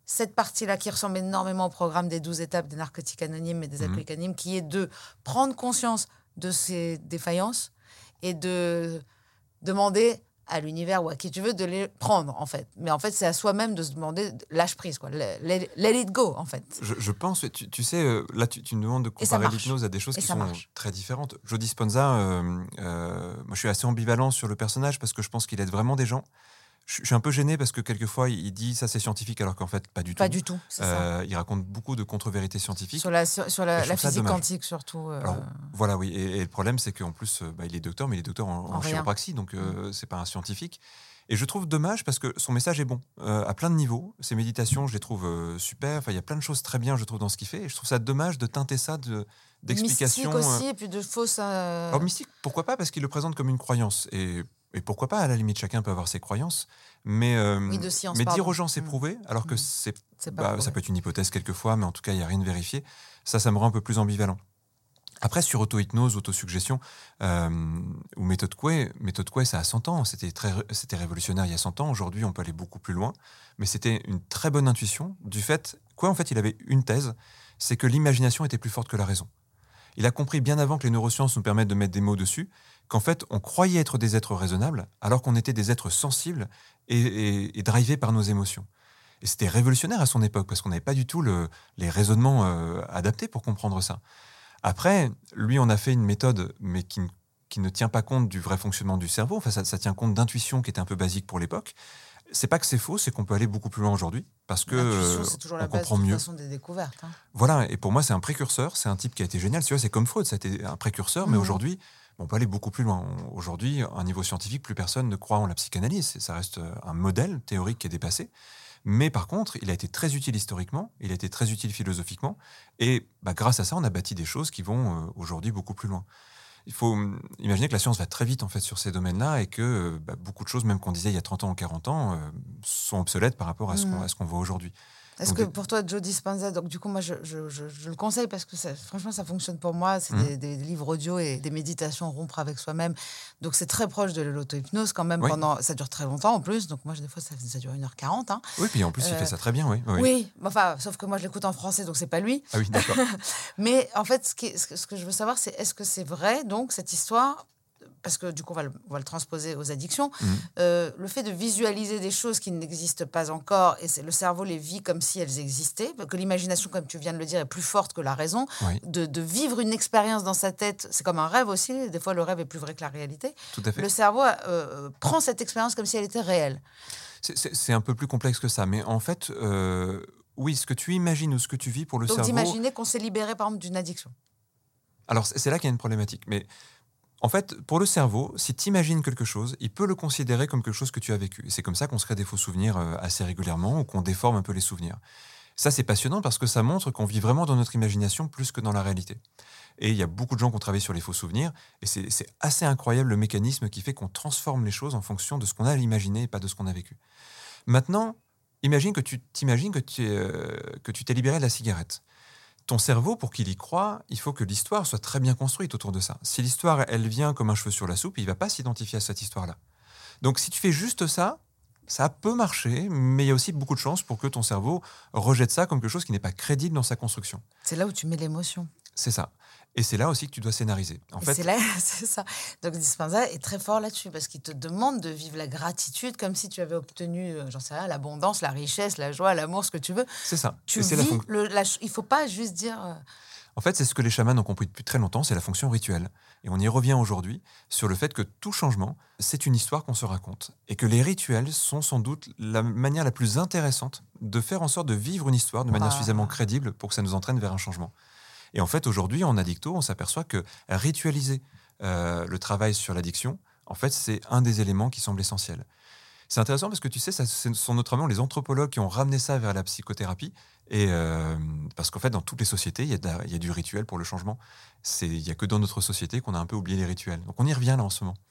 S3: cette partie-là qui ressemble énormément au programme des douze étapes des narcotiques anonymes et des
S2: Mhm.
S3: alcooliques anonymes, qui est de prendre conscience de ces défaillances et de demander à l'univers ou à qui tu veux de les prendre, en fait. Mais en fait, c'est à soi-même de se demander, lâche prise, quoi. Let, let it go, en fait.
S2: Je, je pense, tu, tu sais, euh, là, tu, tu me demandes de
S3: Et ça
S2: comparer
S3: marche.
S2: l'hypnose à des choses
S3: Et
S2: qui
S3: ça
S2: sont
S3: marche.
S2: très différentes. Joe Dispenza, euh, euh, moi, je suis assez ambivalent sur le personnage parce que je pense qu'il aide vraiment des gens. Je, je suis un peu gêné parce que quelquefois, il dit ça, c'est scientifique, alors qu'en fait, pas du
S3: Pas
S2: tout.
S3: du tout, c'est
S2: Euh,
S3: ça.
S2: il raconte beaucoup de contre-vérités scientifiques.
S3: Sur la, sur, sur
S2: Et
S3: la,
S2: je
S3: la
S2: trouve ça
S3: physique
S2: dommage.
S3: quantique, surtout. euh,
S2: Alors, voilà, oui. Et, et le problème, c'est qu'en plus, euh, bah, il est docteur, mais il est docteur en,
S3: En
S2: en
S3: rien.
S2: chiropraxie, donc euh, c'est pas un scientifique. Et je trouve dommage parce que son message est bon, euh, à plein de niveaux. Ses méditations, je les trouve euh, super. Enfin, il y a plein de choses très bien, je trouve, dans ce qu'il fait. Et je trouve ça dommage de teinter ça de, d'explications.
S3: Mystique
S2: euh,
S3: aussi, et puis de fausses... euh,
S2: Alors, mystique, pourquoi pas? Parce qu'il le présente comme une croyance. Et, et pourquoi pas? À la limite, chacun peut avoir ses croyances. Mais, euh,
S3: Oui, de science,
S2: mais dire
S3: pardon.
S2: aux gens c'est
S3: Mm.
S2: prouvé, alors que
S3: Mm.
S2: c'est,
S3: C'est pas
S2: bah,
S3: prouvé.
S2: ça peut être une hypothèse quelquefois, mais en tout cas, il n'y a rien de vérifié. Ça, ça me rend un peu plus ambivalent. Après, sur auto-hypnose, autosuggestion, euh, ou méthode Coué, méthode Coué, ça a cent ans. C'était, très, c'était révolutionnaire il y a cent ans. Aujourd'hui, on peut aller beaucoup plus loin. Mais c'était une très bonne intuition du fait... Coué, en fait, il avait une thèse, c'est que l'imagination était plus forte que la raison. Il a compris bien avant que les neurosciences nous permettent de mettre des mots dessus, qu'en fait, on croyait être des êtres raisonnables, alors qu'on était des êtres sensibles et, et, et drivés par nos émotions. Et c'était révolutionnaire à son époque, parce qu'on n'avait pas du tout le, les raisonnements euh, adaptés pour comprendre ça. Après, lui, on a fait une méthode, mais qui, qui ne tient pas compte du vrai fonctionnement du cerveau. Enfin, ça, ça tient compte d'intuition qui était un peu basique pour l'époque. C'est pas que c'est faux, c'est qu'on peut aller beaucoup plus loin aujourd'hui, parce que
S3: L'intuition,
S2: euh,
S3: c'est toujours
S2: on
S3: la base
S2: comprend
S3: de toute
S2: mieux.
S3: façon des découvertes. Hein.
S2: Voilà, et pour moi, c'est un précurseur, c'est un type qui a été génial. Tu vois, c'est comme Freud, ça a été un précurseur, mais
S3: Mhm.
S2: aujourd'hui, on peut aller beaucoup plus loin. On- Aujourd'hui, à un niveau scientifique, plus personne ne croit en la psychanalyse. Ça reste un modèle théorique qui est dépassé. Mais par contre, il a été très utile historiquement, il a été très utile philosophiquement, et bah, grâce à ça, on a bâti des choses qui vont euh, aujourd'hui beaucoup plus loin. Il faut hum, imaginer que la science va très vite en fait sur ces domaines-là et que euh, bah, beaucoup de choses, même qu'on disait il y a trente ans ou quarante ans, euh, sont obsolètes par rapport à ce qu'on,
S3: Mhm.
S2: à ce qu'on voit aujourd'hui.
S3: Est-ce
S2: Donc,
S3: que
S2: des-
S3: pour toi, Joe Dispenza, donc du coup, moi, je, je, je, je le conseille parce que ça, franchement, ça fonctionne pour moi. C'est
S2: Mhm.
S3: des, des livres audio et des méditations rompre avec soi-même. Donc, c'est très proche de l'auto-hypnose quand même.
S2: Oui.
S3: Pendant, ça dure très longtemps en plus. Donc, moi, des fois, ça, ça dure une heure quarante. Hein.
S2: Oui, puis en plus, il
S3: Euh,
S2: fait ça très bien, oui. oui.
S3: Oui, enfin, sauf que moi, je l'écoute en français, donc c'est pas lui.
S2: Ah oui, d'accord.
S3: Mais en fait, ce, qui est- ce que, ce que je veux savoir, c'est est-ce que c'est vrai, donc, cette histoire, parce que du coup, on va le, on va le transposer aux addictions,
S2: Mhm.
S3: euh, le fait de visualiser des choses qui n'existent pas encore, et c'est, le cerveau les vit comme si elles existaient, que l'imagination, comme tu viens de le dire, est plus forte que la raison,
S2: Oui,
S3: de, de vivre une expérience dans sa tête, c'est comme un rêve aussi, des fois le rêve est plus vrai que la réalité.
S2: tout à fait.
S3: Le cerveau euh, prend cette expérience comme si elle était réelle.
S2: C'est, c'est- c'est un peu plus complexe que ça, mais en fait, euh, oui, ce que tu imagines ou ce que tu vis pour le
S3: Donc
S2: cerveau...
S3: d'imaginer qu'on s'est libéré, par exemple, d'une addiction.
S2: Alors, c'est c'est là qu'il y a une problématique. Mais en fait, pour le cerveau, si tu imagines quelque chose, il peut le considérer comme quelque chose que tu as vécu. Et c'est comme ça qu'on se crée des faux souvenirs euh, assez régulièrement ou qu'on déforme un peu les souvenirs. Ça, c'est passionnant parce que ça montre qu'on vit vraiment dans notre imagination plus que dans la réalité. Et il y a beaucoup de gens qui ont travaillé sur les faux souvenirs. Et c'est c'est assez incroyable le mécanisme qui fait qu'on transforme les choses en fonction de ce qu'on a imaginé et pas de ce qu'on a vécu. Maintenant, imagine que tu t'imagines que tu es, euh, que tu t'es libéré de la cigarette. Ton cerveau, pour qu'il y croie, il faut que l'histoire soit très bien construite autour de ça. Si l'histoire, elle vient comme un cheveu sur la soupe, il ne va pas s'identifier à cette histoire-là. Donc si tu fais juste ça, ça peut marcher, mais il y a aussi beaucoup de chances pour que ton cerveau rejette ça comme quelque chose qui n'est pas crédible dans sa construction.
S3: C'est là où tu mets l'émotion.
S2: C'est ça. Et c'est là aussi que tu dois scénariser. En
S3: Et
S2: fait,
S3: c'est là, c'est ça. Donc Dispenza est très fort là-dessus parce qu'il te demande de vivre la gratitude comme si tu avais obtenu, euh, j'en sais rien, l'abondance, la richesse, la joie, l'amour, ce que tu veux.
S2: c'est ça.
S3: Tu
S2: Et c'est la
S3: vis,
S2: fonc-
S3: le, la ch- il faut pas juste dire... euh,
S2: En fait, c'est ce que les chamans ont compris depuis très longtemps, c'est la fonction rituelle. Et on y revient aujourd'hui sur le fait que tout changement, c'est une histoire qu'on se raconte. Et que les rituels sont sans doute la manière la plus intéressante de faire en sorte de vivre une histoire de manière
S3: Ah.
S2: suffisamment crédible pour que ça nous entraîne vers un changement. Et en fait, aujourd'hui, en addicto, on s'aperçoit que ritualiser euh, le travail sur l'addiction, en fait, c'est un des éléments qui semble essentiel. C'est intéressant parce que tu sais, ça, ce sont notamment les anthropologues qui ont ramené ça vers la psychothérapie. Et euh, parce qu'en fait, dans toutes les sociétés, il y a, de la- il y a du rituel pour le changement. C'est- Il n'y a que dans notre société qu'on a un peu oublié les rituels. Donc on y revient là en ce moment.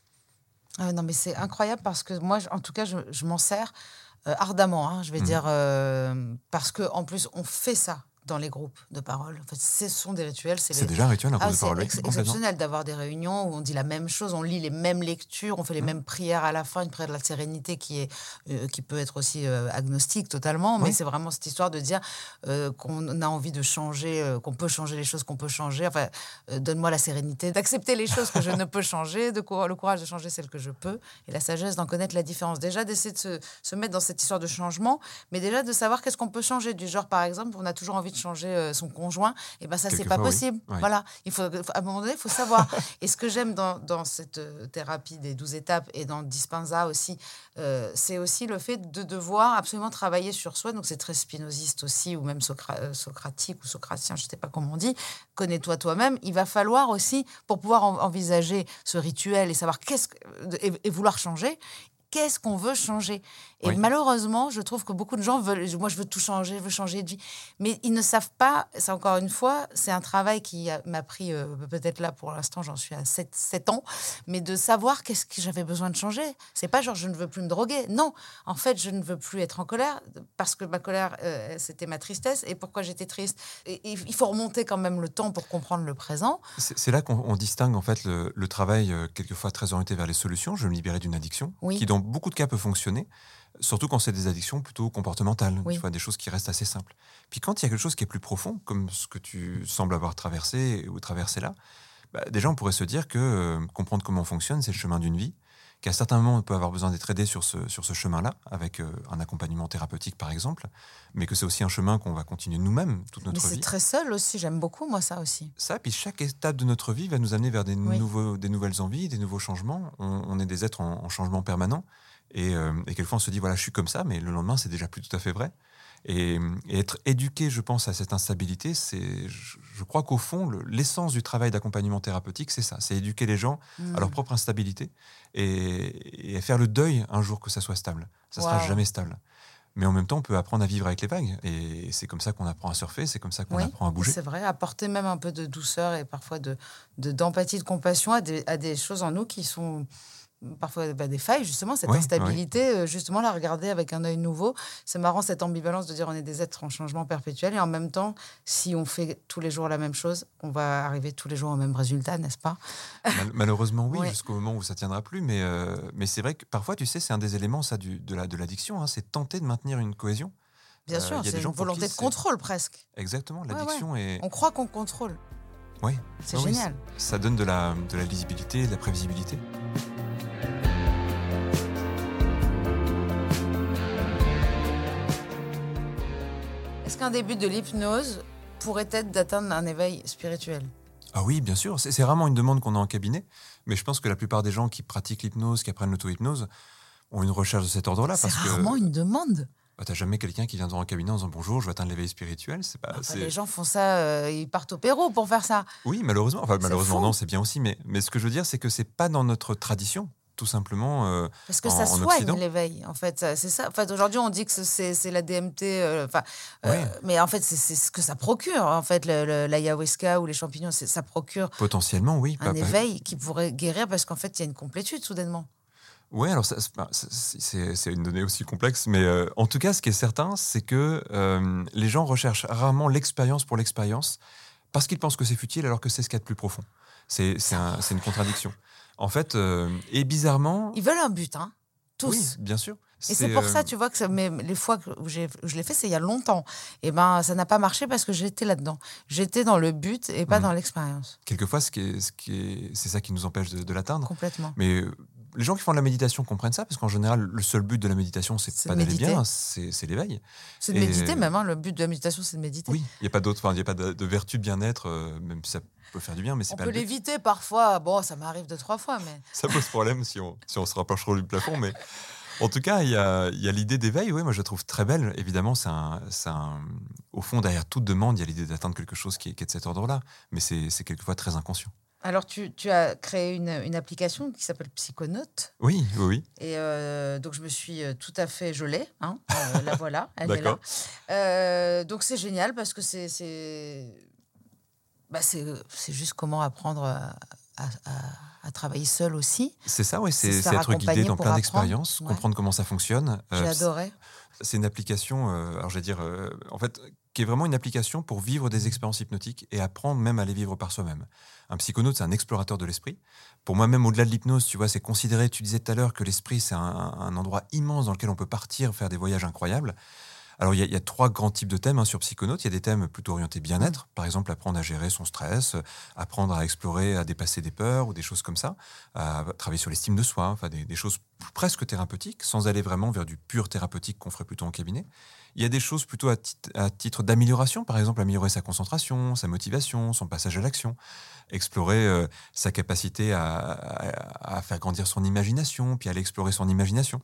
S3: ah non, mais c'est incroyable parce que moi, je- en tout cas, je, je m'en sers euh, ardemment. Hein, je vais
S2: Mhm.
S3: dire euh, parce que en plus, on fait ça dans les groupes de parole. En fait, ce sont des rituels. C'est,
S2: C'est
S3: les...
S2: déjà un rituel, un groupe
S3: ah,
S2: de
S3: c'est
S2: parole, oui,
S3: ex-
S2: complètement.
S3: exceptionnel d'avoir des réunions où on dit la même chose, on lit les mêmes lectures, on fait les
S2: Mmh.
S3: mêmes prières à la fin, une prière de la sérénité qui, est, euh, qui peut être aussi euh, agnostique totalement, mais
S2: Oui.
S3: c'est vraiment cette histoire de dire euh, qu'on a envie de changer, euh, qu'on peut changer les choses qu'on peut changer. Enfin, euh, donne-moi la sérénité d'accepter les choses que je ne peux changer, de cou- le courage de changer celles que je peux, et la sagesse d'en connaître la différence. Déjà, d'essayer de se, se mettre dans cette histoire de changement, mais déjà de savoir qu'est-ce qu'on peut changer. Du genre, par exemple, on a toujours envie de changer euh, son conjoint, et ben ça, c'est pas
S2: Quelquefois, oui.
S3: possible.
S2: Oui.
S3: Voilà. Il faut, à un moment donné, il faut savoir. Et ce que j'aime dans, dans cette euh, thérapie des douze étapes et dans Dispenza aussi, euh, c'est aussi le fait de devoir absolument travailler sur soi. Donc, c'est très spinoziste aussi, ou même socra- euh, socratique ou socratien, je ne sais pas comment on dit. Connais-toi toi-même. Il va falloir aussi, pour pouvoir en- envisager ce rituel et savoir qu'est-ce que, et, et vouloir changer, qu'est-ce qu'on veut changer. Et
S2: Oui.
S3: malheureusement, je trouve que beaucoup de gens veulent... Moi, je veux tout changer, je veux changer de vie. Mais ils ne savent pas, c'est encore une fois, c'est un travail qui a- m'a pris, euh, peut-être là, pour l'instant, j'en suis à sept ans, mais de savoir qu'est-ce que j'avais besoin de changer. C'est pas genre, je ne veux plus me droguer. Non, en fait, je ne veux plus être en colère, parce que ma colère, euh, c'était ma tristesse. Et pourquoi j'étais triste ? Et, et il faut remonter quand même le temps pour comprendre le présent.
S2: C'est c'est là qu'on on distingue en fait le, le travail euh, quelquefois très orienté vers les solutions. Je vais me libérer d'une addiction,
S3: Oui.
S2: qui dans beaucoup de cas peut fonctionner, surtout quand c'est des addictions plutôt comportementales,
S3: Oui.
S2: tu vois, des choses qui restent assez simples. Puis quand il y a quelque chose qui est plus profond, comme ce que tu sembles avoir traversé ou traversé là, bah, déjà on pourrait se dire que euh, comprendre comment on fonctionne, c'est le chemin d'une vie, qu'à certains moments on peut avoir besoin d'être aidé sur ce, sur ce chemin-là, avec euh, un accompagnement thérapeutique par exemple, mais que c'est aussi un chemin qu'on va continuer nous-mêmes toute
S3: Mais
S2: notre
S3: c'est
S2: vie.
S3: très seul aussi. J'aime beaucoup, moi, ça aussi.
S2: Ça, puis chaque étape de notre vie va nous amener vers des,
S3: Oui.
S2: nouveaux, des nouvelles envies, des nouveaux changements. On, on est des êtres en, en changement permanent. Et, euh, et quelquefois, on se dit, voilà, je suis comme ça, mais le lendemain, c'est déjà plus tout à fait vrai. Et, et être éduqué, je pense, à cette instabilité, c'est, je, je crois qu'au fond, le- l'essence du travail d'accompagnement thérapeutique, c'est ça. C'est éduquer les gens
S3: Mm.
S2: à leur propre instabilité et, et faire le deuil un jour que ça soit stable. Ça sera
S3: Wow.
S2: jamais stable. Mais en même temps, on peut apprendre à vivre avec les vagues. Et c'est comme ça qu'on apprend à surfer, c'est comme ça qu'on
S3: Oui,
S2: apprend à bouger.
S3: c'est vrai, apporter même un peu de douceur et parfois de, de- d'empathie, de compassion à des, à des choses en nous qui sont parfois bah, des failles, justement, cette
S2: Oui,
S3: instabilité, euh, justement, la regarder avec un œil nouveau. C'est marrant, cette ambivalence de dire on est des êtres en changement perpétuel et en même temps, si on fait tous les jours la même chose, on va arriver tous les jours au même résultat, n'est-ce pas ?
S2: Mal- malheureusement, oui,
S3: Ouais.
S2: jusqu'au moment où ça tiendra plus. Mais, euh, mais c'est vrai que parfois, tu sais, c'est un des éléments ça, du, de, la, de l'addiction. Hein, c'est tenter de maintenir une cohésion.
S3: Bien
S2: Euh,
S3: sûr,
S2: il y a
S3: c'est
S2: des gens
S3: une
S2: pour qui
S3: volonté de
S2: c'est-
S3: contrôle presque.
S2: Exactement,
S3: Ouais,
S2: l'addiction est.
S3: On croit qu'on contrôle.
S2: Ouais.
S3: C'est
S2: Non, oui,
S3: génial.
S2: c'est- ça donne de la, de la lisibilité, de la prévisibilité.
S3: Est-ce qu'un début de l'hypnose pourrait être d'atteindre un éveil spirituel ?
S2: Ah oui, bien sûr. C'est, c'est rarement une demande qu'on a en cabinet. Mais je pense que la plupart des gens qui pratiquent l'hypnose, qui apprennent l'auto-hypnose, ont une recherche de cet ordre-là.
S3: C'est
S2: parce
S3: rarement
S2: que
S3: une demande.
S2: bah, t'as jamais quelqu'un qui vient dans un cabinet en disant bonjour, je vais atteindre l'éveil spirituel. C'est pas,
S3: Enfin,
S2: c'est-
S3: les gens font ça, euh, ils partent au Pérou pour faire ça.
S2: Oui, malheureusement. Enfin,
S3: C'est
S2: malheureusement,
S3: fou.
S2: non, c'est bien aussi. Mais, mais ce que je veux dire, c'est que c'est pas dans notre tradition, tout simplement. euh,
S3: Parce que
S2: en,
S3: ça
S2: en
S3: soigne
S2: Occident.
S3: l'éveil, en fait. ça- C'est ça. En fait, aujourd'hui, on dit que c'est, c'est la D M T. euh, Enfin, euh,
S2: Ouais.
S3: mais en fait, c'est, c'est ce que ça procure. En fait, le- le- l'ayahuasca ou les champignons, c'est- ça procure
S2: Potentiellement, oui.
S3: un
S2: Pas- pas-
S3: éveil qui pourrait guérir parce qu'en fait, il y a une complétude soudainement.
S2: Ouais, alors ça, c'est, c'est- c'est- c'est une donnée aussi complexe, mais euh, en tout cas, ce qui est certain, c'est que euh, les gens recherchent rarement l'expérience pour l'expérience parce qu'ils pensent que c'est futile alors que c'est ce qu'il y a de plus profond. C'est, c'est, un- c'est une contradiction. En fait, euh, et bizarrement,
S3: Ils veulent un but, hein, tous.
S2: oui, bien sûr.
S3: Et c'est pour
S2: euh,
S3: ça, tu vois, que ça, mais les fois que où, j'ai, où je l'ai fait, c'est il y a longtemps. Et ben, ça n'a pas marché parce que j'étais là-dedans. J'étais dans le but et pas
S2: Mhm.
S3: dans l'expérience.
S2: Quelquefois, ce qui est, ce qui est, c'est ça qui nous empêche de, de l'atteindre.
S3: Complètement.
S2: Mais euh, les gens qui font de la méditation comprennent ça, parce qu'en général, le seul but de la méditation, c'est,
S3: C'est
S2: pas
S3: de
S2: d'aller
S3: méditer.
S2: bien, c'est, c'est l'éveil.
S3: C'est de
S2: Et-
S3: méditer même. Hein, le but de la méditation, c'est de méditer.
S2: Oui, il n'y a pas d'autre, enfin, il n'y a pas de, de vertu de bien-être, euh, même si ça peut faire du bien, mais c'est
S3: On
S2: pas
S3: peut
S2: le but.
S3: l'éviter parfois. Bon, ça m'arrive deux, trois fois, mais...
S2: Ça pose problème si on, si on se rapproche trop du plafond, mais en tout cas, il y a, il y a l'idée d'éveil, oui, moi je la trouve très belle. Évidemment, c'est un, c'est un- au fond, derrière toute demande, il y a l'idée d'atteindre quelque chose qui est, qui est de cet ordre-là, mais c'est, c'est quelquefois très inconscient.
S3: Alors, tu, tu as créé une, une application qui s'appelle Psychonaute.
S2: Oui, oui, oui.
S3: Et euh, donc, je me suis euh, tout à fait... Je l'ai, hein, euh, la voilà, elle est là.
S2: D'accord.
S3: Euh, donc, c'est génial parce que c'est... c'est... Bah, c'est, c'est juste comment apprendre à, à, à- à travailler seul aussi.
S2: C'est ça, oui,
S3: C'est
S2: c'est,
S3: se
S2: c'est
S3: faire
S2: être guidé
S3: accompagner
S2: dans
S3: pour
S2: plein
S3: apprendre,
S2: d'expériences,
S3: ouais.
S2: comprendre comment ça fonctionne.
S3: J'ai
S2: Euh,
S3: adoré.
S2: c'est une application, euh, alors je vais dire, euh, en fait, qui est vraiment une application pour vivre des expériences hypnotiques et apprendre même à les vivre par soi-même. Un psychonaute, c'est un explorateur de l'esprit. Pour moi, même au-delà de l'hypnose, tu vois, c'est considéré, tu disais tout à l'heure que l'esprit, c'est un, un endroit immense dans lequel on peut partir, faire des voyages incroyables. Alors, il y, a, il y a trois grands types de thèmes hein, sur Psychonautes. Il y a des thèmes plutôt orientés bien-être. Par exemple, apprendre à gérer son stress, apprendre à explorer, à dépasser des peurs ou des choses comme ça, à travailler sur l'estime de soi, enfin des, des choses presque thérapeutiques, sans aller vraiment vers du pur thérapeutique qu'on ferait plutôt en cabinet. Il y a des choses plutôt à, tit- à titre d'amélioration, par exemple, améliorer sa concentration, sa motivation, son passage à l'action, explorer euh, sa capacité à, à, à faire grandir son imagination, puis aller explorer son imagination.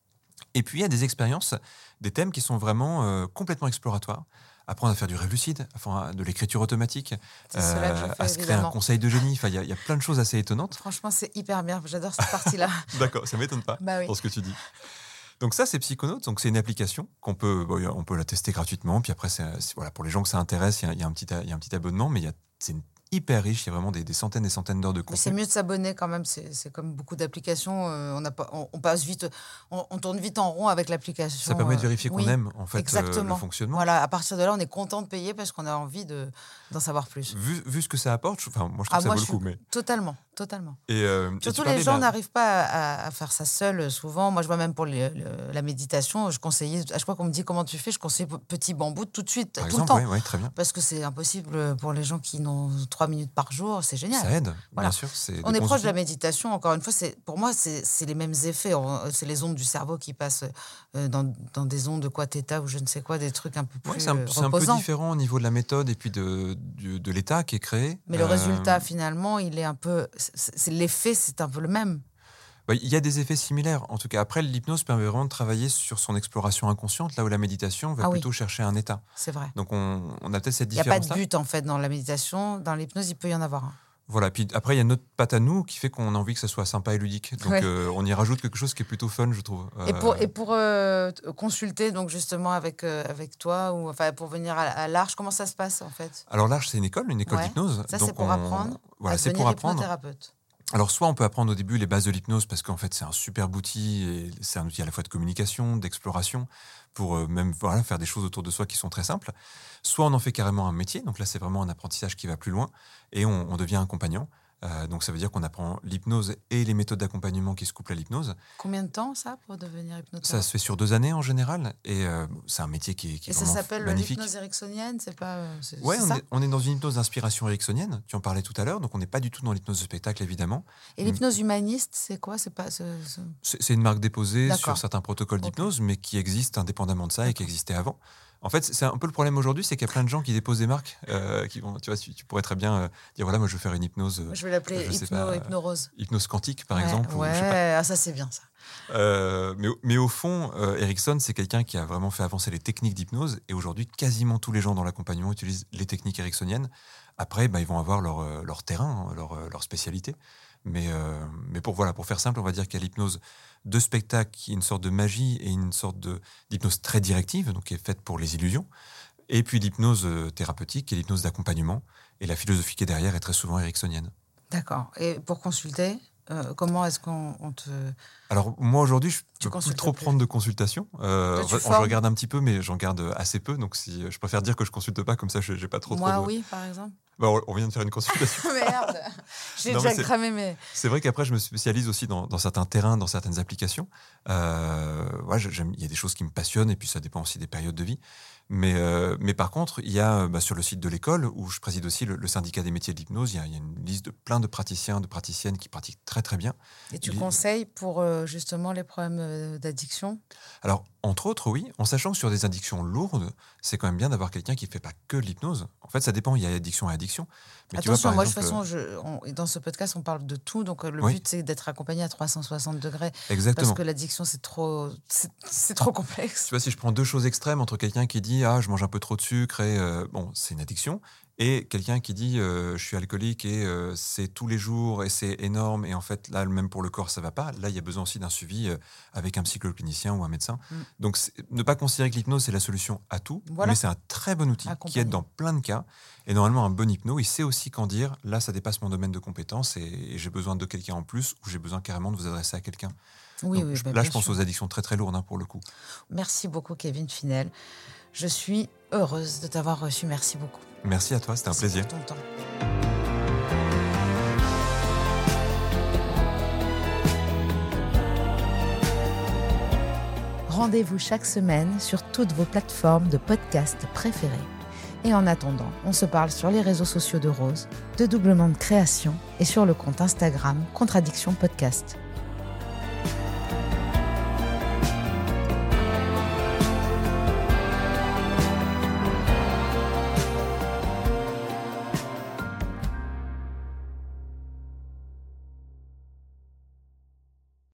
S2: Et puis, il y a des expériences, des thèmes qui sont vraiment euh, complètement exploratoires. Apprendre à faire du rêve lucide, à faire de l'écriture automatique,
S3: C'est cela que je
S2: euh,
S3: fais,
S2: à se créer
S3: évidemment.
S2: un conseil de génie. Enfin, il y, a- il y a plein de choses assez étonnantes.
S3: Franchement, c'est hyper bien. J'adore cette partie-là.
S2: D'accord, ça ne m'étonne pas
S3: Bah oui.
S2: dans ce que tu dis. Donc ça, c'est Psychonautes. Donc c'est une application qu'on peut, bon, on peut la tester gratuitement. Puis après, c'est, c'est- voilà, pour les gens que ça intéresse, il y a, il y a un petit, il y a un petit abonnement, mais il y a, c'est une- hyper riche. Il y a vraiment des, des centaines et centaines d'heures de
S3: Mais c'est
S2: contenu.
S3: mieux de s'abonner quand même. C'est c'est comme beaucoup d'applications. euh, on, n'a pas, on, on passe vite, on, on tourne vite en rond avec l'application.
S2: Ça permet de
S3: euh,
S2: vérifier qu'on
S3: oui,
S2: aime en fait euh, le
S3: exactement.
S2: fonctionnement.
S3: Voilà, à partir de là, on est content de payer parce qu'on a envie de, d'en savoir plus.
S2: Vu, vu ce que ça apporte, je- enfin, moi je trouve
S3: Ah,
S2: que ça
S3: moi,
S2: vaut
S3: je
S2: le
S3: suis
S2: coup. Mais...
S3: totalement, totalement.
S2: Et, euh, et tu
S3: Surtout,
S2: parlais
S3: les
S2: de
S3: gens
S2: la-
S3: n'arrivent pas à, à- à faire ça seuls, souvent. Moi, je vois même pour les- le- la méditation, je conseillais, à chaque fois qu'on me dit comment tu fais, je conseille p- petit bambou tout de suite,
S2: Par
S3: tout
S2: exemple,
S3: le temps.
S2: ouais, ouais, très bien.
S3: Parce que c'est impossible pour les gens qui n'ont trois minutes par jour, c'est génial.
S2: Ça aide,
S3: Voilà.
S2: bien sûr. C'est
S3: On
S2: de
S3: est
S2: bons
S3: proche de la
S2: outils.
S3: méditation, encore une fois, c'est, pour moi, c'est, c'est les mêmes effets. On- C'est les ondes du cerveau qui passent euh, dans, dans des ondes de quoi θ ou je ne sais quoi, des trucs un peu plus
S2: Ouais, c'est un,
S3: euh,
S2: c'est un peu
S3: reposants.
S2: différent au niveau de la méthode et puis de, de, de l'état qui est créé.
S3: Mais le
S2: Euh,
S3: résultat, finalement, il est un peu. C'est, c'est- l'effet, c'est un peu le même.
S2: bah, il y a des effets similaires. En tout cas, après, l'hypnose permet vraiment de travailler sur son exploration inconsciente, là où la méditation va
S3: Ah oui.
S2: plutôt chercher un état.
S3: C'est vrai.
S2: Donc, on, on a peut-être cette
S3: Il n'y a pas de
S2: différence-là.
S3: but, en fait, dans la méditation. Dans l'hypnose, il peut y en avoir un.
S2: Voilà. Puis après, il y a notre patte à nous qui fait qu'on a envie que ça soit sympa et ludique. Donc,
S3: Ouais.
S2: euh, on y rajoute quelque chose qui est plutôt fun, je trouve.
S3: Et pour,
S2: Euh,
S3: et pour euh, t- consulter, donc, justement, avec, euh, avec toi, ou enfin, pour venir à, à l'Arche, comment ça se passe, en fait?
S2: Alors, l'Arche, c'est une école, une école
S3: Ouais.
S2: d'hypnose.
S3: Ça,
S2: Donc,
S3: c'est pour
S2: on-
S3: apprendre
S2: Voilà,
S3: à
S2: c'est
S3: devenir
S2: pour apprendre.
S3: hypnothérapeute.
S2: Alors, soit on peut apprendre au début les bases de l'hypnose parce qu'en fait, c'est un superbe outil et c'est un outil à la fois de communication, d'exploration, pour euh, même voilà, faire des choses autour de soi qui sont très simples. Soit on en fait carrément un métier, donc là, c'est vraiment un apprentissage qui va plus loin et on, on devient accompagnant. Euh, donc, ça veut dire qu'on apprend l'hypnose et les méthodes d'accompagnement qui se couplent à l'hypnose.
S3: Combien de temps, ça, pour devenir
S2: Ça
S3: hypnothérapeute?
S2: se fait sur deux années en général et euh, c'est un métier qui est, qui est
S3: Et ça
S2: vraiment
S3: s'appelle
S2: magnifique.
S3: l'hypnose ericksonienne, c'est pas. euh, C'est,
S2: Ouais,
S3: c'est
S2: on
S3: ça
S2: est, on est dans une hypnose d'inspiration ericksonienne, tu en parlais tout à l'heure, donc on n'est pas du tout dans l'hypnose de spectacle, évidemment.
S3: Et l'hypnose humaniste, c'est quoi? C'est pas. c'est- c'est-
S2: C'est c'est une marque déposée
S3: D'accord.
S2: sur certains protocoles
S3: Ok.
S2: d'hypnose, mais qui existe indépendamment de ça et qui
S3: D'accord.
S2: existait avant. En fait, c'est un peu le problème aujourd'hui, c'est qu'il y a plein de gens qui déposent des marques. euh, qui vont, tu vois, tu, tu pourrais très bien euh, dire voilà, moi je veux faire une hypnose, euh,
S3: Moi, je vais l'appeler
S2: je sais
S3: hypno,
S2: pas,
S3: hypnorose.
S2: hypnose quantique par
S3: Ouais,
S2: exemple. ou
S3: Ouais,
S2: je sais pas.
S3: ah, ça, c'est bien, ça.
S2: Euh, mais, au- mais au fond, euh, Erickson, c'est quelqu'un qui a vraiment fait avancer les techniques d'hypnose. Et aujourd'hui, quasiment tous les gens dans l'accompagnement utilisent les techniques ericksoniennes. Après, bah, ils vont avoir leur, euh, leur terrain, hein, leur, euh, leur spécialité. Mais, euh, mais pour, voilà, pour faire simple, on va dire qu'il y a l'hypnose de spectacle, qui est une sorte de magie et une sorte de, d'hypnose très directive, donc qui est faite pour les illusions. Et puis l'hypnose euh, thérapeutique, qui est l'hypnose d'accompagnement. Et la philosophie qui est derrière est très souvent ericksonienne.
S3: D'accord. Et pour consulter, euh, comment est-ce qu'on on te.
S2: Alors moi aujourd'hui, je
S3: Tu
S2: peux plus
S3: consultes
S2: trop
S3: plus.
S2: prendre de consultations. Euh,
S3: Toi, tu
S2: je
S3: formes.
S2: regarde un petit peu, mais j'en garde assez peu. Donc si je préfère dire que je consulte pas, comme ça, je j'ai pas trop.
S3: Moi,
S2: trop de...
S3: oui, par exemple.
S2: Bah, on- on vient de faire une consultation.
S3: Merde. J'ai
S2: Non,
S3: déjà
S2: mais c'est-
S3: cramé mes.
S2: C'est vrai qu'après, je me spécialise aussi dans, dans certains terrains, dans certaines applications. Euh, ouais, je- j'aime- il y a des choses qui me passionnent, et puis ça dépend aussi des périodes de vie. Mais, euh, mais par contre, il y a bah, sur le site de l'école, où je préside aussi le, le syndicat des métiers de l'hypnose, il y, a, il y a une liste de plein de praticiens, de praticiennes qui pratiquent très très bien.
S3: Et tu
S2: Les-
S3: conseilles pour euh, justement les problèmes euh, d'addiction?
S2: Alors, entre autres, oui, en sachant que sur des addictions lourdes, c'est quand même bien d'avoir quelqu'un qui ne fait pas que de l'hypnose. En fait, ça dépend, il y a addiction et addiction. Mais tu vois,
S3: Attention,
S2: par
S3: moi,
S2: exemple,
S3: de toute façon, je, on- dans ce podcast, on parle de tout. Donc, euh, le
S2: Oui.
S3: but, c'est d'être accompagné à trois cent soixante degrés.
S2: exactement.
S3: Parce que l'addiction, c'est trop, c'est, c'est trop complexe.
S2: Tu vois, si je prends deux choses extrêmes entre quelqu'un qui dit ah je mange un peu trop de sucre et euh, bon c'est une addiction et quelqu'un qui dit euh, je suis alcoolique et euh, c'est tous les jours et c'est énorme et en fait là même pour le corps ça va pas, là il y a besoin aussi d'un suivi euh, avec un psychoclinicien ou un médecin.
S3: Mm.
S2: Donc c'est- ne pas considérer que l'hypnose c'est la solution à tout,
S3: Voilà.
S2: mais c'est un très bon outil qui
S3: Accompagner.
S2: aide dans plein de cas et normalement un bon hypno il sait aussi quand dire là ça dépasse mon domaine de compétence et, et j'ai besoin de quelqu'un en plus ou j'ai besoin carrément de vous adresser à quelqu'un.
S3: Oui,
S2: Donc,
S3: oui,
S2: je-
S3: bah,
S2: là
S3: bien
S2: je pense
S3: sûr.
S2: aux addictions très très lourdes hein, pour le coup.
S3: Merci beaucoup, Kevin Finel. Je suis heureuse de t'avoir reçu. Merci beaucoup.
S2: Merci à toi, c'était un
S3: Merci
S2: plaisir.
S3: pour ton temps. Rendez-vous chaque semaine sur toutes vos plateformes de podcast préférées. Et en attendant, on se parle sur les réseaux sociaux de Rose, de Doublement de Création et sur le compte Instagram Contradiction Podcast.